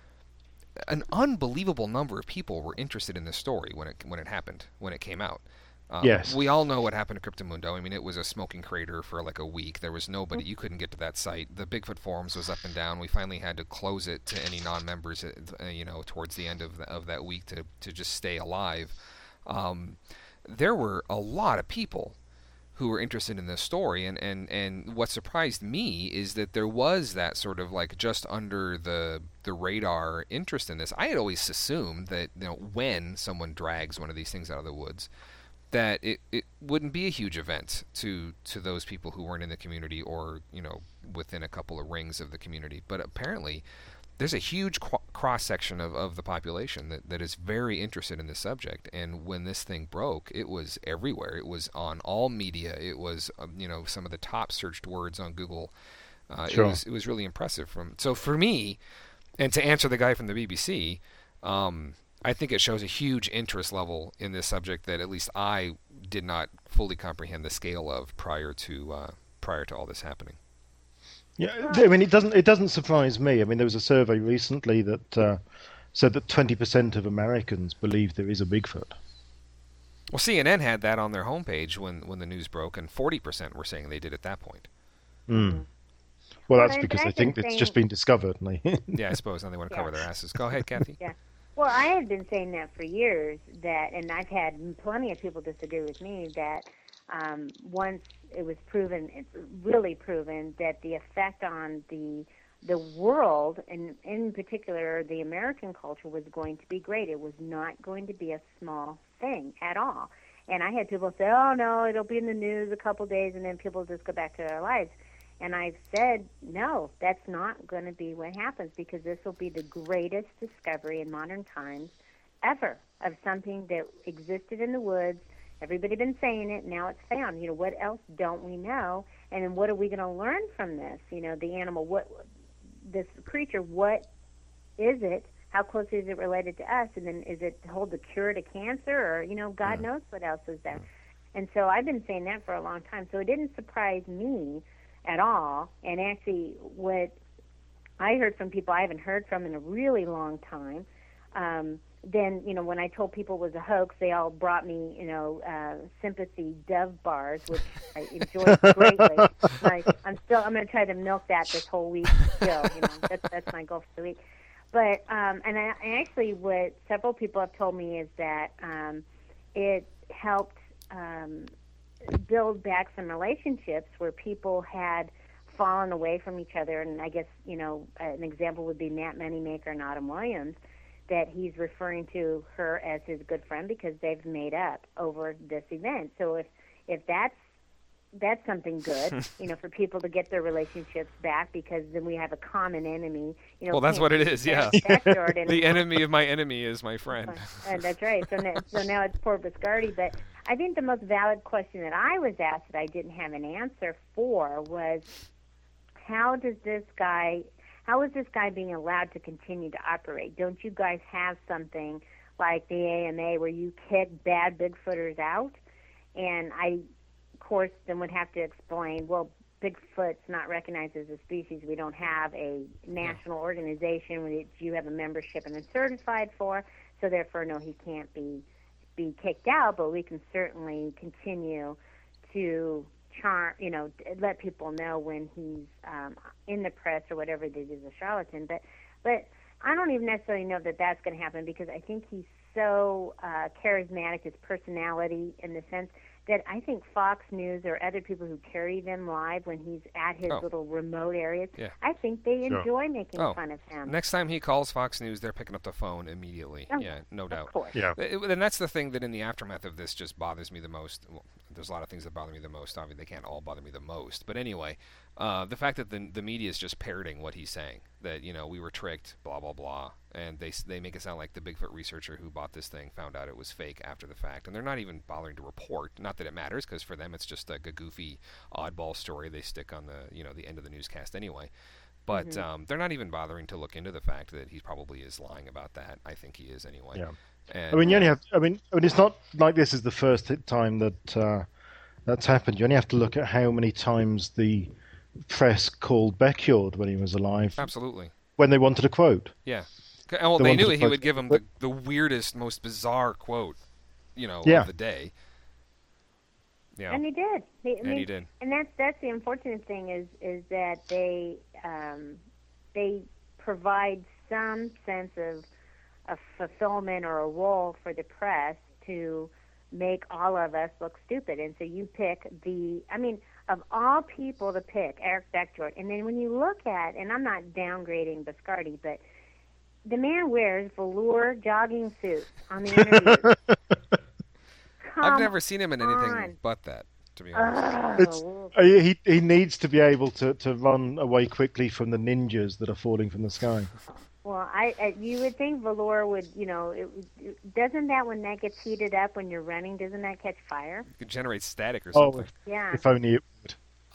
an unbelievable number of people were interested in this story when it happened, when it came out. Yes. We all know what happened to Cryptomundo. I mean, it was a smoking crater for like a week. There was nobody. You couldn't get to that site. The Bigfoot forums was up and down. We finally had to close it to any non-members, towards the end of that week to just stay alive. There were a lot of people who were interested in this story, and what surprised me is that there was that sort of like just under the radar interest in this. I had always assumed that when someone drags one of these things out of the woods, that it wouldn't be a huge event to those people who weren't in the community or within a couple of rings of the community. But apparently there's a huge cross section of the population that is very interested in this subject, and when this thing broke, it was everywhere. It was on all media. It was some of the top searched words on Google. Sure. It was really impressive. So for me, and to answer the guy from the BBC, I think it shows a huge interest level in this subject that at least I did not fully comprehend the scale of prior to all this happening. Yeah, I mean, it doesn't surprise me. I mean, there was a survey recently that said that 20% of Americans believe there is a Bigfoot. Well, CNN had that on their homepage when the news broke, and 40% were saying they did at that point. Mm. Well, that's because they think it's just been discovered. Yeah, I suppose. Now they want to cover their asses. Go ahead, Kathy. Yeah. Well, I have been saying that for years, and I've had plenty of people disagree with me, that once it was proven, really proven, that the effect on the world, and in particular the American culture, was going to be great. It was not going to be a small thing at all. And I had people say, "Oh, no, it'll be in the news a couple days, and then people just go back to their lives." And I've said, no, that's not going to be what happens, because this will be the greatest discovery in modern times ever of something that existed in the woods. Everybody been saying it, now it's found. What else don't we know? And then what are we going to learn from this? The animal, this creature, what is it? How closely is it related to us? And then is it hold the cure to cancer? Or, God knows what else is there. And so I've been saying that for a long time. So it didn't surprise me at all. And actually, what I heard from people I haven't heard from in a really long time, then, when I told people it was a hoax, they all brought me, sympathy Dove bars, which I enjoyed greatly. I'm going to try to milk that this whole week still. That's my goal for the week. But and I actually, what several people have told me is that it helped build back some relationships where people had fallen away from each other. And I guess, an example would be Matt Moneymaker and Autumn Williams, that he's referring to her as his good friend because they've made up over this event. So if that's something good, for people to get their relationships back, because then we have a common enemy. Well, that's what it is, yeah. The enemy of my enemy is my friend. That's right. So now it's poor Biscardi. But I think the most valid question that I was asked that I didn't have an answer for was, how is this guy being allowed to continue to operate? Don't you guys have something like the AMA where you kick bad Bigfooters out? And I, of course, then would have to explain, well, Bigfoot's not recognized as a species. We don't have a national organization which you have a membership and are certified for, so therefore, no, he can't be kicked out, but we can certainly continue to let people know when he's in the press or whatever that is a charlatan. But I don't even necessarily know that that's going to happen, because I think he's so charismatic, his personality, in the sense that I think Fox News or other people who carry them live when he's at his little remote areas, Yeah. I think they Sure. enjoy making Oh. fun of him. Next time he calls Fox News, they're picking up the phone immediately. Oh, Yeah, no doubt. Of course. Yeah. And that's the thing that in the aftermath of this just bothers me the most. Well, there's a lot of things that bother me the most. Obviously, they can't all bother me the most. But anyway, the fact that the media is just parroting what he's saying, that we were tricked, blah blah blah, and they make it sound like the Bigfoot researcher who bought this thing found out it was fake after the fact, and they're not even bothering to report. Not that it matters, because for them it's just like a goofy oddball story they stick on the end of the newscast anyway. But they're not even bothering to look into the fact that he probably is lying about that. I think he is anyway. Yeah. And, I mean, you only have. I mean, it's not like this is the first time that that's happened. You only have to look at how many times the press called Beckyard when he was alive, absolutely. when they wanted a quote. Yeah. Well, The they ones knew that he would post- give them the weirdest, most bizarre quote, Yeah. of the day. Yeah. And he did. He did. And that's the unfortunate thing is that they provide some sense of fulfillment or a role for the press to make all of us look stupid. And so you pick of all people to pick, Eric Beckjord. And then when you look at, and I'm not downgrading Biscardi, but the man wears velour jogging suits on the interviews. I've never seen him in anything on. but that, to be honest. He needs to be able to run away quickly from the ninjas that are falling from the sky. Well, you would think velour would, doesn't that when that gets heated up when you're running, doesn't that catch fire? It could generate static or Oh, something. Yeah. if only it would.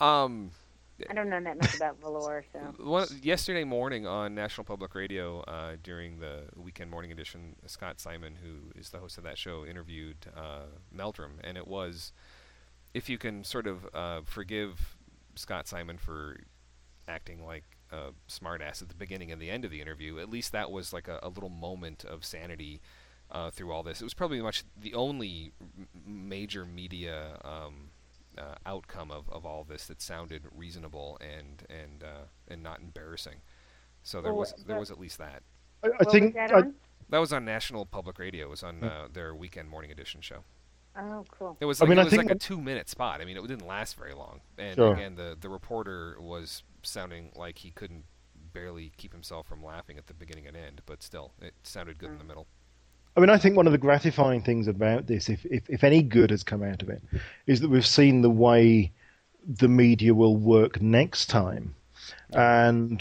I don't know that much about velour, so. Yesterday morning on National Public Radio, during the weekend morning edition, Scott Simon, who is the host of that show, interviewed Meldrum, and it was, if you can sort of forgive Scott Simon for acting like a smartass at the beginning and the end of the interview, at least that was like a little moment of sanity through all this. It was probably the only major media outcome of all this that sounded reasonable and not embarrassing. So there was at least that. I think was that on? That was on National Public Radio. It was on their weekend morning edition show. Oh, cool. It was I like, mean, I think like a 2-minute spot. I mean, it didn't last very long. And Sure. again, the reporter was sounding like he couldn't barely keep himself from laughing at the beginning and end, but still, it sounded good in the middle. I mean, I think one of the gratifying things about this, if any good has come out of it, is that we've seen the way the media will work next time. And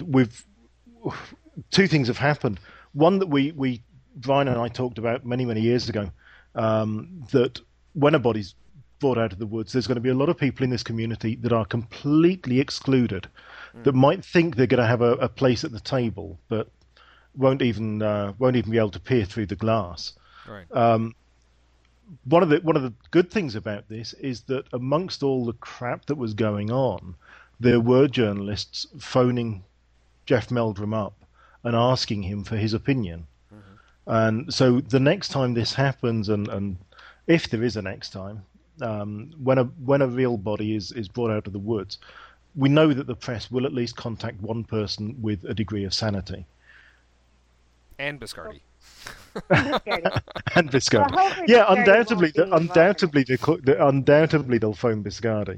two things have happened. One that Brian and I talked about many, many years ago, that when a body's brought out of the woods, there's going to be a lot of people in this community that are completely excluded, that might think they're going to have a place at the table, but won't even be able to peer through the glass. Right. One of the good things about this is that amongst all the crap that was going on, there were journalists phoning Jeff Meldrum up and asking him for his opinion. And so the next time this happens, and if there is a next time, when a real body is brought out of the woods, we know that the press will at least contact one person with a degree of sanity. And Biscardi. And Biscardi. Well, hopefully Yeah, Biscardi won't be undoubtedly they'll phone Biscardi.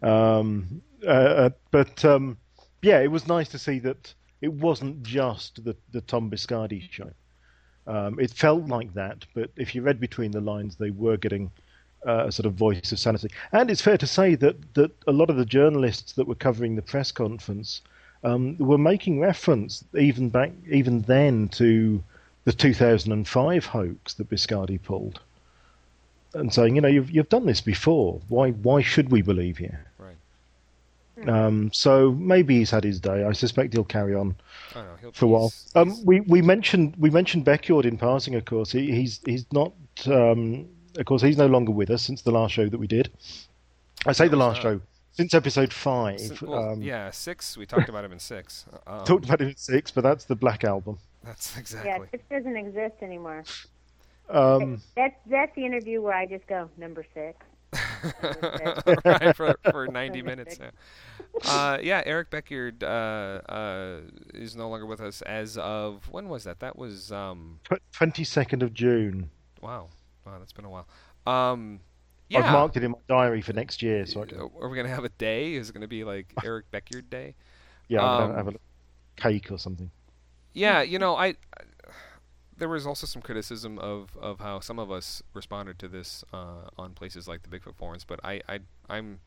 But yeah, it was nice to see that it wasn't just the Tom Biscardi show. It felt like that, but if you read between the lines, they were getting a sort of voice of sanity. And it's fair to say that a lot of the journalists that were covering the press conference were making reference even then to the 2005 hoax that Biscardi pulled, and saying, you've done this before. Why should we believe you? Right. So maybe he's had his day. I suspect he'll carry on I don't know, for a while. We mentioned Beckyard in passing. Of course, he's not. Of course, he's no longer with us since the last show that we did. I say the last show since episode 5. 6. We talked about him in 6. Talked about him in 6, but that's the Black Album. That's Yeah, exactly. this doesn't exist anymore. Um, That's the interview where I just go, number 6. Right, for 90 minutes. Yeah. Eric Beckyard is no longer with us as of, when was that? That was 22nd of June. wow, that's been a while. I've Yeah. marked it in my diary for next year, so I can. Are we gonna have a day? Is it gonna be like Eric Beckyard Day? Yeah, I'm gonna have Um, a little cake or something. yeah, there was also some criticism of how some of us responded to this on places like the Bigfoot forums, but I'm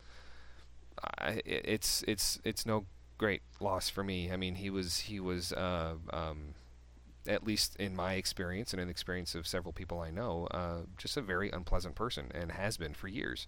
it's no great loss for me. I mean, he was at least in my experience and in the experience of several people I know, just a very unpleasant person and has been for years.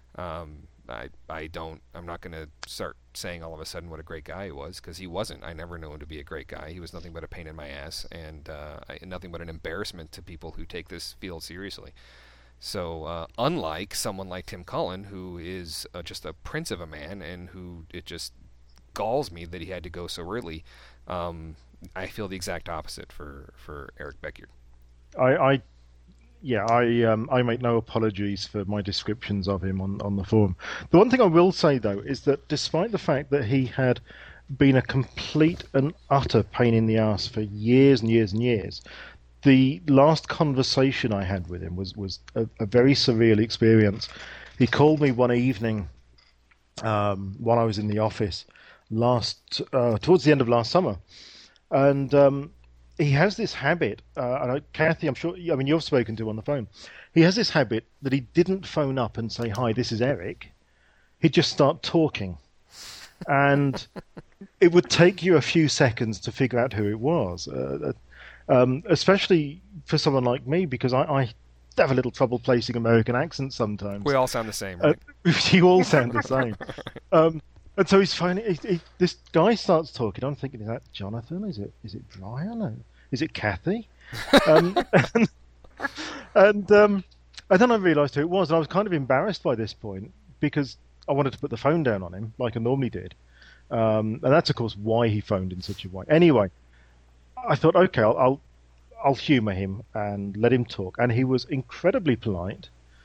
I'm not going to start saying all of a sudden what a great guy he was, because he wasn't. I never knew him to be a great guy. He was nothing but a pain in my ass, and nothing but an embarrassment to people who take this field seriously. So, unlike someone like Tim Cullen, who is just a prince of a man, and who it just galls me that he had to go so early, I feel the exact opposite for Eric Beckyard. I yeah, I make no apologies for my descriptions of him on the forum. The one thing I will say though is that despite the fact that he had been a complete and utter pain in the ass for years and years and years, the last conversation I had with him was a very surreal experience. He called me one evening while I was in the office towards the end of last summer, and he has this habit, Kathy, I'm sure, I mean, you've spoken to him on the phone. He has this habit that he didn't phone up and say, "Hi, this is Eric." He'd just start talking. And it would take you a few seconds to figure out who it was, especially for someone like me, because I have a little trouble placing American accents sometimes. We all sound the same, right? You all sound the same. And so he's phoning. This guy starts talking. I'm thinking, is that Jonathan? Is it Brian? Is it Kathy? um, and then I realised who it was, and I was kind of embarrassed by this point because I wanted to put the phone down on him like I normally did, and that's of course why he phoned in such a way. Anyway, I thought, okay, I'll humour him and let him talk, and he was incredibly polite.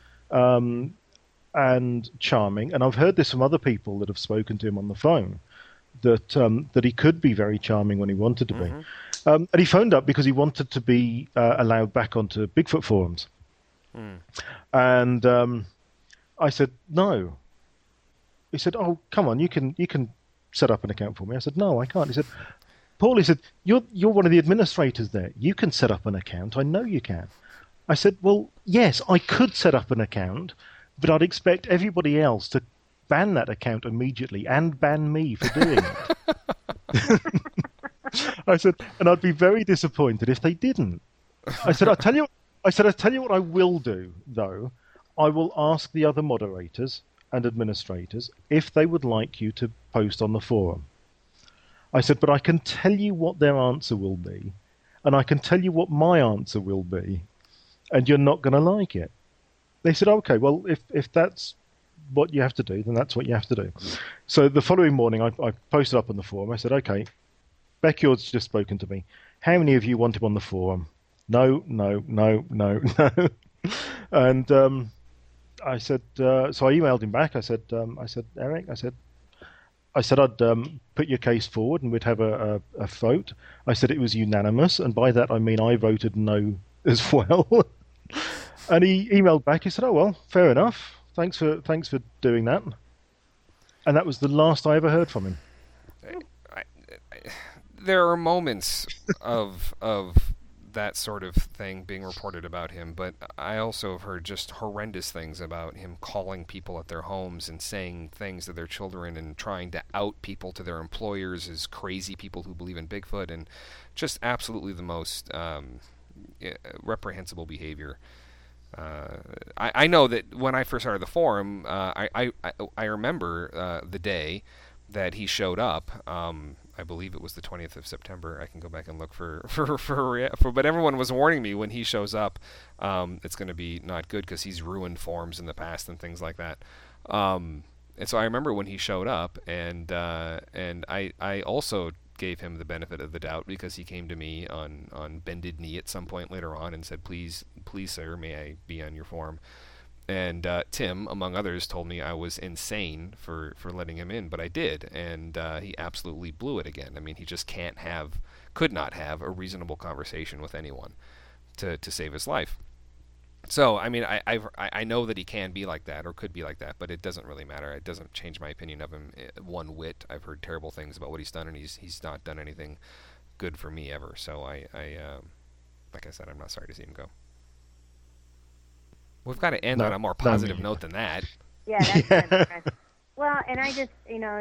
And charming, and I've heard this from other people that have spoken to him on the phone, that he could be very charming when he wanted to be. And he phoned up because he wanted to be allowed back onto Bigfoot forums. And I said no. He said, "Oh, come on, you can set up an account for me." I said, "No, I can't." He said, "Paul," he said, "you're one of the administrators there. You can set up an account. I know you can." I said, "Well, yes, I could set up an account, but I'd expect everybody else to ban that account immediately and ban me for doing it." I said, "And I'd be very disappointed if they didn't." I said, I tell you what I will do, though. I will ask the other moderators and administrators if they would like you to post on the forum." I said, "But I can tell you what their answer will be, and I can tell you what my answer will be, and you're not going to like it." They said, "Okay, well, if that's what you have to do, then that's what you have to do." So the following morning, I posted up on the forum. I said, "Okay, Beckyard's just spoken to me. How many of you want him on the forum?" No. And I said, so I emailed him back. I said, "Eric, I said I'd put your case forward and we'd have a vote." I said it was unanimous, and by that I mean I voted no as well. And he emailed back. He said, "Oh well, fair enough. Thanks for doing that." And that was the last I ever heard from him. There are moments of that sort of thing being reported about him, but I also have heard just horrendous things about him calling people at their homes and saying things to their children and trying to out people to their employers as crazy people who believe in Bigfoot, and just absolutely the most reprehensible behavior. I know that when I first started the forum, I remember the day that he showed up. I believe it was the 20th of September. I can go back and look for but everyone was warning me when he shows up, it's going to be not good because he's ruined forums in the past and things like that. And so I remember when he showed up, and I also gave him the benefit of the doubt because he came to me on bended knee at some point later on and said, please, sir, may I be on your forum?" And Tim, among others, told me I was insane for letting him in, but I did, and he absolutely blew it again. I mean, he just could not have a reasonable conversation with anyone to save his life. So, I mean, I know that he can be like that or could be like that, but it doesn't really matter. It doesn't change my opinion of him one whit. I've heard terrible things about what he's done, and he's not done anything good for me ever. So like I said, I'm not sorry to see him go. We've got to end on a more positive note than that. Yeah, that's kind of impressive. Well, and I just,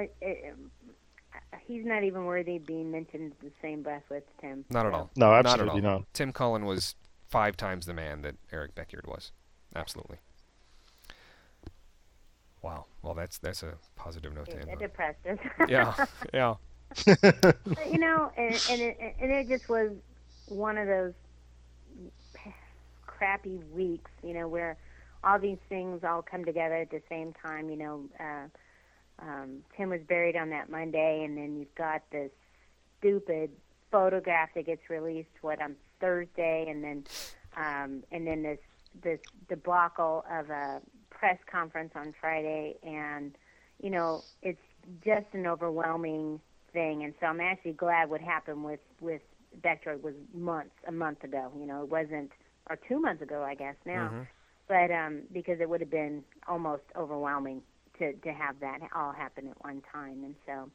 he's not even worthy of being mentioned in the same breath with Tim. Not at all. No, absolutely not. At all. not. Tim Cullen was 5 times the man that Eric Beckjord was. Absolutely. Wow. Well, that's a positive note to end on. Depressive. Yeah. And it just was one of those crappy weeks, where all these things all come together at the same time. Tim was buried on that Monday, and then you've got this stupid photograph that gets released on Thursday, and then this debacle of a press conference on Friday, and it's just an overwhelming thing. And so I'm actually glad what happened with Beckjord was a month ago. It wasn't, or 2 months ago, I guess now. Mm-hmm. But because it would have been almost overwhelming to have that all happen at one time. And so,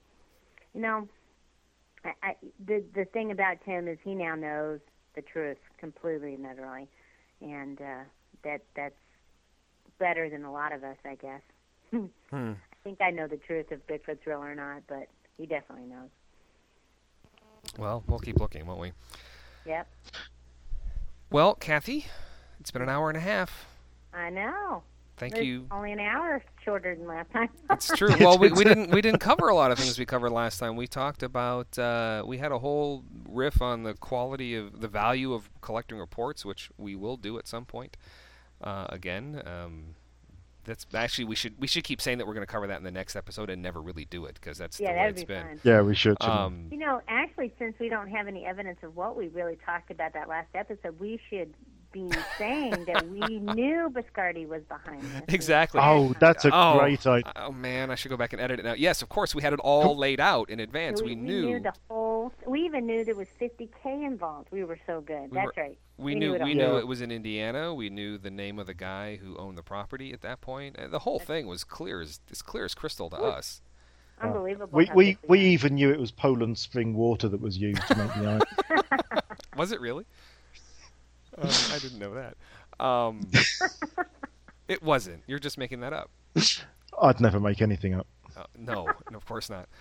the thing about Tim is he now knows the truth completely and utterly, and that's better than a lot of us, I guess. I think I know the truth if Bigfoot's real or not, but he definitely knows. Well, we'll keep looking, won't we? Yep. Well, Kathy, it's been an hour and a half. I know. Thank It's you. only an hour shorter than last time. It's true. Well, we didn't cover a lot of things we covered last time. We talked about we had a whole riff on the quality of the value of collecting reports, which we will do at some point again. That's actually we should keep saying that we're going to cover that in the next episode and never really do it because that's the way it's been. Fun. Yeah, we should. Actually, since we don't have any evidence of what we really talked about that last episode, we should be saying that we knew Biscardi was behind this. Exactly. Oh, that's a great idea. Oh man, I should go back and edit it now. Yes, of course, we had it all laid out in advance. We knew the whole. We even knew there was $50K involved. We were so good. That's right. We knew it was in Indiana. We knew the name of the guy who owned the property at that point. The whole thing was clear as crystal to us. Unbelievable. We even knew it was Poland spring water that was used to make the ice. Was it really? I didn't know that. It wasn't. You're just making that up. I'd never make anything up. No, of course not.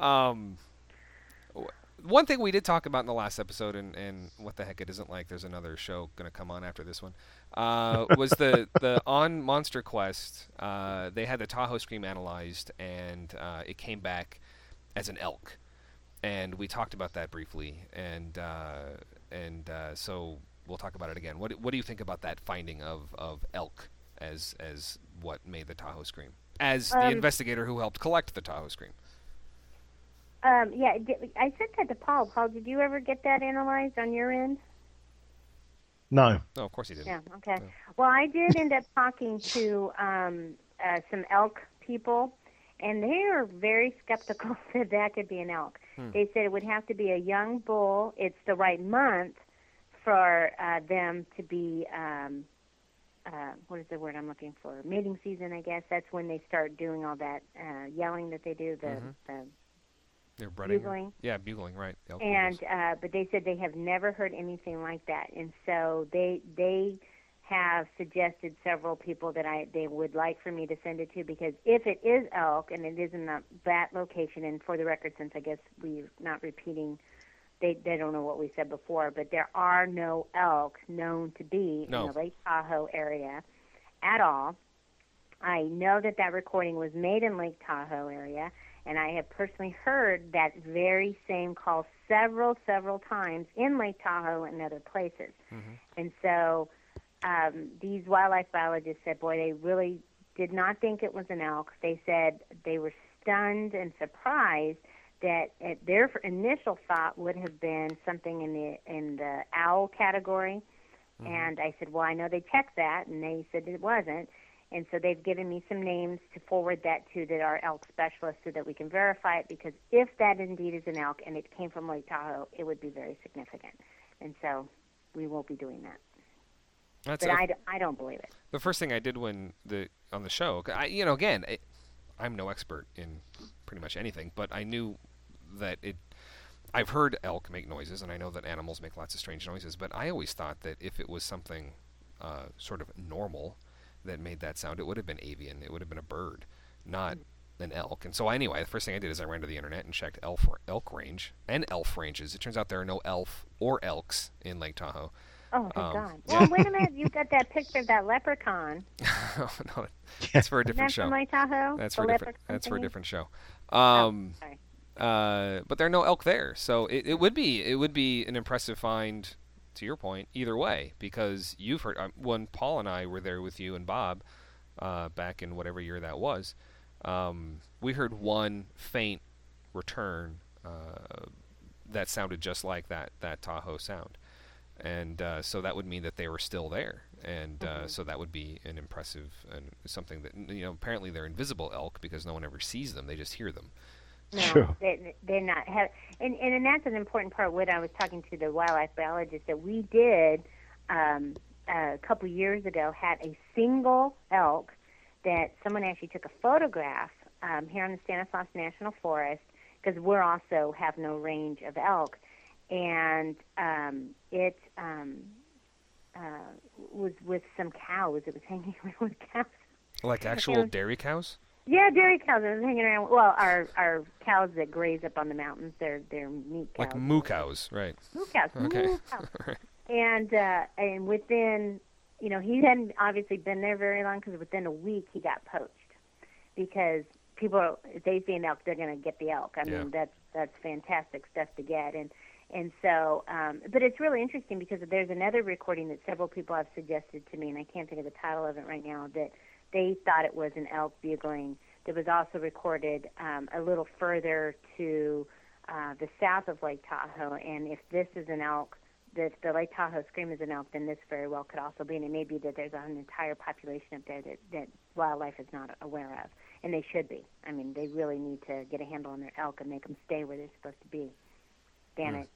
One thing we did talk about in the last episode, and what the heck it isn't like, there's another show going to come on after this one, was the on Monster Quest, they had the Tahoe Scream analyzed, and it came back as an elk. And we talked about that briefly, and so we'll talk about it again. What do you think about that finding of elk as what made the Tahoe Scream? As the investigator who helped collect the Tahoe Scream. Yeah, I sent that to Paul. Paul, did you ever get that analyzed on your end? No. No, of course he didn't. Yeah, okay. No. Well, I did end up talking to some elk people, and they are very skeptical that could be an elk. They said it would have to be a young bull. It's the right month for them to be, what is the word I'm looking for? Mating season, I guess. That's when they start doing all that yelling that they do, They're breeding. Bugling. Yeah, bugling, right. Elk and but they said they have never heard anything like that, and so they have suggested several people that they would like for me to send it to, because if it is elk and it is in that location, and for the record, since I guess we're not repeating, they don't know what we said before, but there are no elk known to be in the Lake Tahoe area at all. I know that recording was made in Lake Tahoe area, and I have personally heard that very same call several times in Lake Tahoe and other places. Mm-hmm. And so these wildlife biologists said, boy, they really did not think it was an elk. They said they were stunned and surprised that their initial thought would have been something in the owl category. Mm-hmm. And I said, well, I know they checked that, and they said it wasn't. And so they've given me some names to forward that to that are elk specialists so that we can verify it, because if that indeed is an elk and it came from Lake Tahoe, it would be very significant. And so we will be doing that. That's but I don't believe it. the first thing I did when on the show. Again, I'm no expert in pretty much anything, but I knew that I've heard elk make noises, and I know that animals make lots of strange noises, but I always thought that if it was something sort of normal that made that sound, it would have been avian. It would have been a bird, not an elk. And so anyway, the first thing I did is I ran to the internet and checked elk range and elf ranges. It turns out there are no elf or elks in Lake Tahoe. Oh, thank God. Yeah. Well, wait a minute. You've got that picture of that leprechaun. Oh, no, that's for a different Isn't that show. from Lake Tahoe? That's The for different. leprechaun That's for a thingy? different show. Sorry. But there are no elk there, so it would be an impressive find. To your point, either way, because you've heard when Paul and I were there with you and Bob back in whatever year that was. We heard one faint return that sounded just like that Tahoe sound, and so that would mean that they were still there, and so that would be an impressive and something that apparently they're invisible elk because no one ever sees them; they just hear them. No, Sure. they're not. And that's an important part. When I was talking to the wildlife biologist, that we did a couple years ago had a single elk that someone actually took a photograph here on the Stanislaus National Forest, because we also have no range of elk, and it was with some cows. It was hanging around with cows. Like actual dairy cows? Yeah, dairy cows. I was hanging around. Well, our cows that graze up on the mountains, they're meat cows. Like moo cows, right? Moo cows. Okay. Moo cows. And within, he hadn't obviously been there very long, because within a week he got poached, because people, if they see an elk, they're going to get the elk. I mean, that's fantastic stuff to get. And so, but it's really interesting because there's another recording that several people have suggested to me, and I can't think of the title of it right now, that they thought it was an elk bugling that was also recorded a little further to the south of Lake Tahoe. And if this is an elk, if the Lake Tahoe scream is an elk, then this very well could also be. And it may be that there's an entire population up there that wildlife is not aware of. And they should be. I mean, they really need to get a handle on their elk and make them stay where they're supposed to be. Damn it.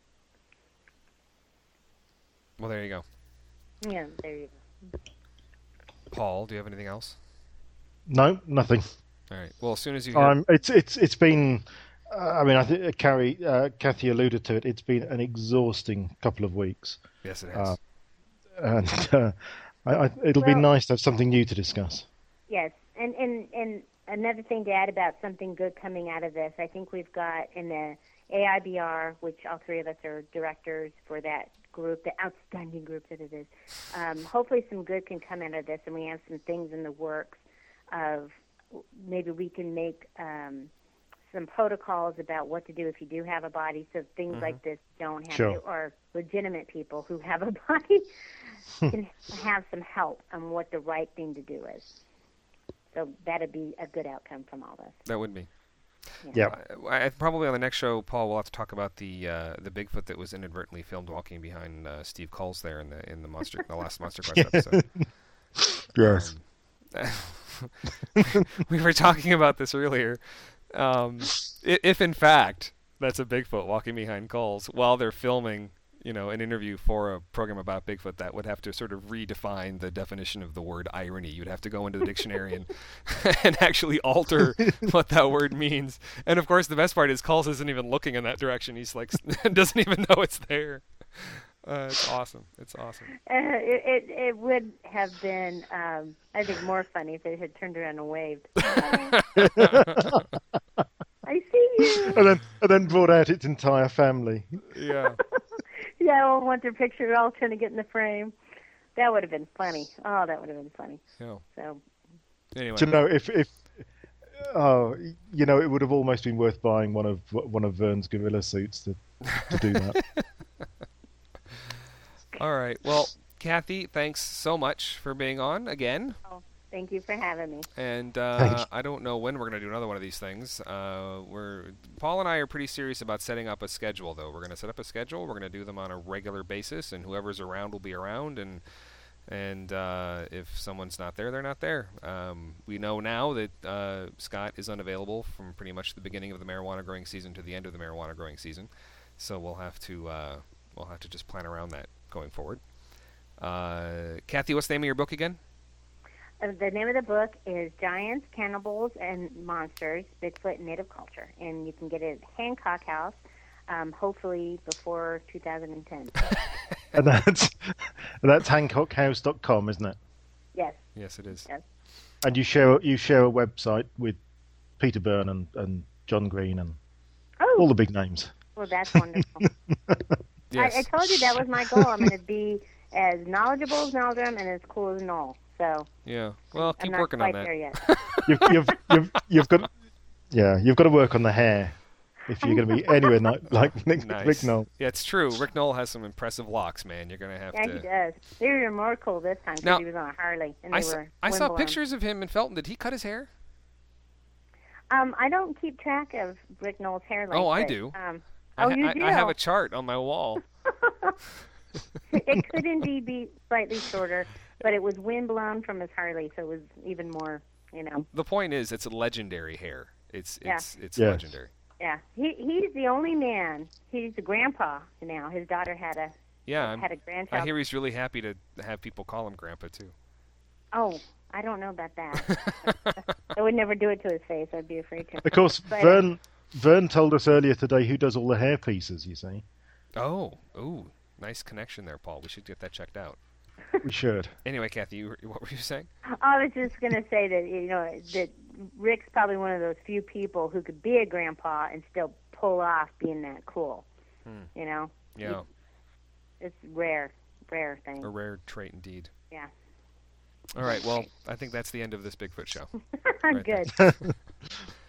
Well, there you go. Yeah, there you go. Paul, do you have anything else? No, nothing. All right. Well, as soon as you hear... It's been. I mean, I think Kathy alluded to it. It's been an exhausting couple of weeks, Yes, it has. and it'll be nice to have something new to discuss. Yes, and another thing to add about something good coming out of this, I think we've got in the AIBR, which all three of us are directors for that group, the outstanding group that it is. Hopefully some good can come out of this, and we have some things in the works of maybe we can make some protocols about what to do if you do have a body, so things like this don't happen, Sure. or legitimate people who have a body can have some help on what the right thing to do is. So that'd be a good outcome from all this. That would be. Yeah. Probably on the next show, Paul, we'll have to talk about the Bigfoot that was inadvertently filmed walking behind Steve Coles there in the last Monster Quest episode. Yes. We were talking about this earlier. If in fact that's a Bigfoot walking behind Coles while they're filming, an interview for a program about Bigfoot, that would have to sort of redefine the definition of the word irony. You'd have to go into the dictionary and and actually alter what that word means. And of course, the best part is Coles isn't even looking in that direction. He's like doesn't even know it's there. It's awesome. It's awesome. It would have been, I think, more funny if it had turned around and waved. I see you. And then brought out its entire family. Yeah. Yeah, I want their picture. They're all trying to get in the frame. That would have been funny. Oh, that would have been funny. Yeah. So. Anyway. Do you know if it would have almost been worth buying one of Vern's gorilla suits to do that. All right. Well, Kathy, thanks so much for being on again. Oh, thank you for having me. And I don't know when we're going to do another one of these things. Paul and I are pretty serious about setting up a schedule, though. We're going to set up a schedule. We're going to do them on a regular basis, and whoever's around will be around. And if someone's not there, they're not there. We know now that Scott is unavailable from pretty much the beginning of the marijuana growing season to the end of the marijuana growing season. So we'll have to just plan around that going forward. Kathy, what's the name of your book again? The name of the book is Giants, Cannibals, and Monsters, Bigfoot and Native Culture. And you can get it at Hancock House, hopefully before 2010. And that's hancockhouse.com, isn't it? Yes. Yes, it is. Yes. And you share a website with Peter Byrne and John Green and all the big names. Well, that's wonderful. Yes. I told you that was my goal. I'm going to be as knowledgeable as Meldrum and as cool as Noel. So Yeah. Well, keep I'm not working on quite that. there yet. You've got to work on the hair if you're going to be anywhere like Rick Nice. Knoll. Yeah, it's true. Rick Knoll has some impressive locks, man. You're gonna have Yeah, to. he does. They were more cool this time Now- because he was on a Harley. And I they saw, were I saw windblown. pictures of him in Felton. Did he cut his hair? I don't keep track of Rick Knoll's hair length. Oh, I but, do. You do? I have a chart on my wall. It could indeed be slightly shorter, but it was windblown from his Harley, so it was even more, The point is, it's a legendary hair. It's Yes. legendary. Yeah, he's the only man. He's the grandpa now. His daughter had a Yeah, had a I grandchild. hear he's really happy to have people call him Grandpa too. Oh, I don't know about that. I would never do it to his face. I'd be afraid to. Of course, But, Vern told us earlier today who does all the hair pieces. You see, Ooh, nice connection there, Paul. We should get that checked out. we should. Anyway, Kathy, what were you saying? I was just going to say that that Rick's probably one of those few people who could be a grandpa and still pull off being that cool. Yeah, It's rare thing. a rare trait indeed. Yeah. All right, well, I think that's the end of this Bigfoot show. Right Good. there.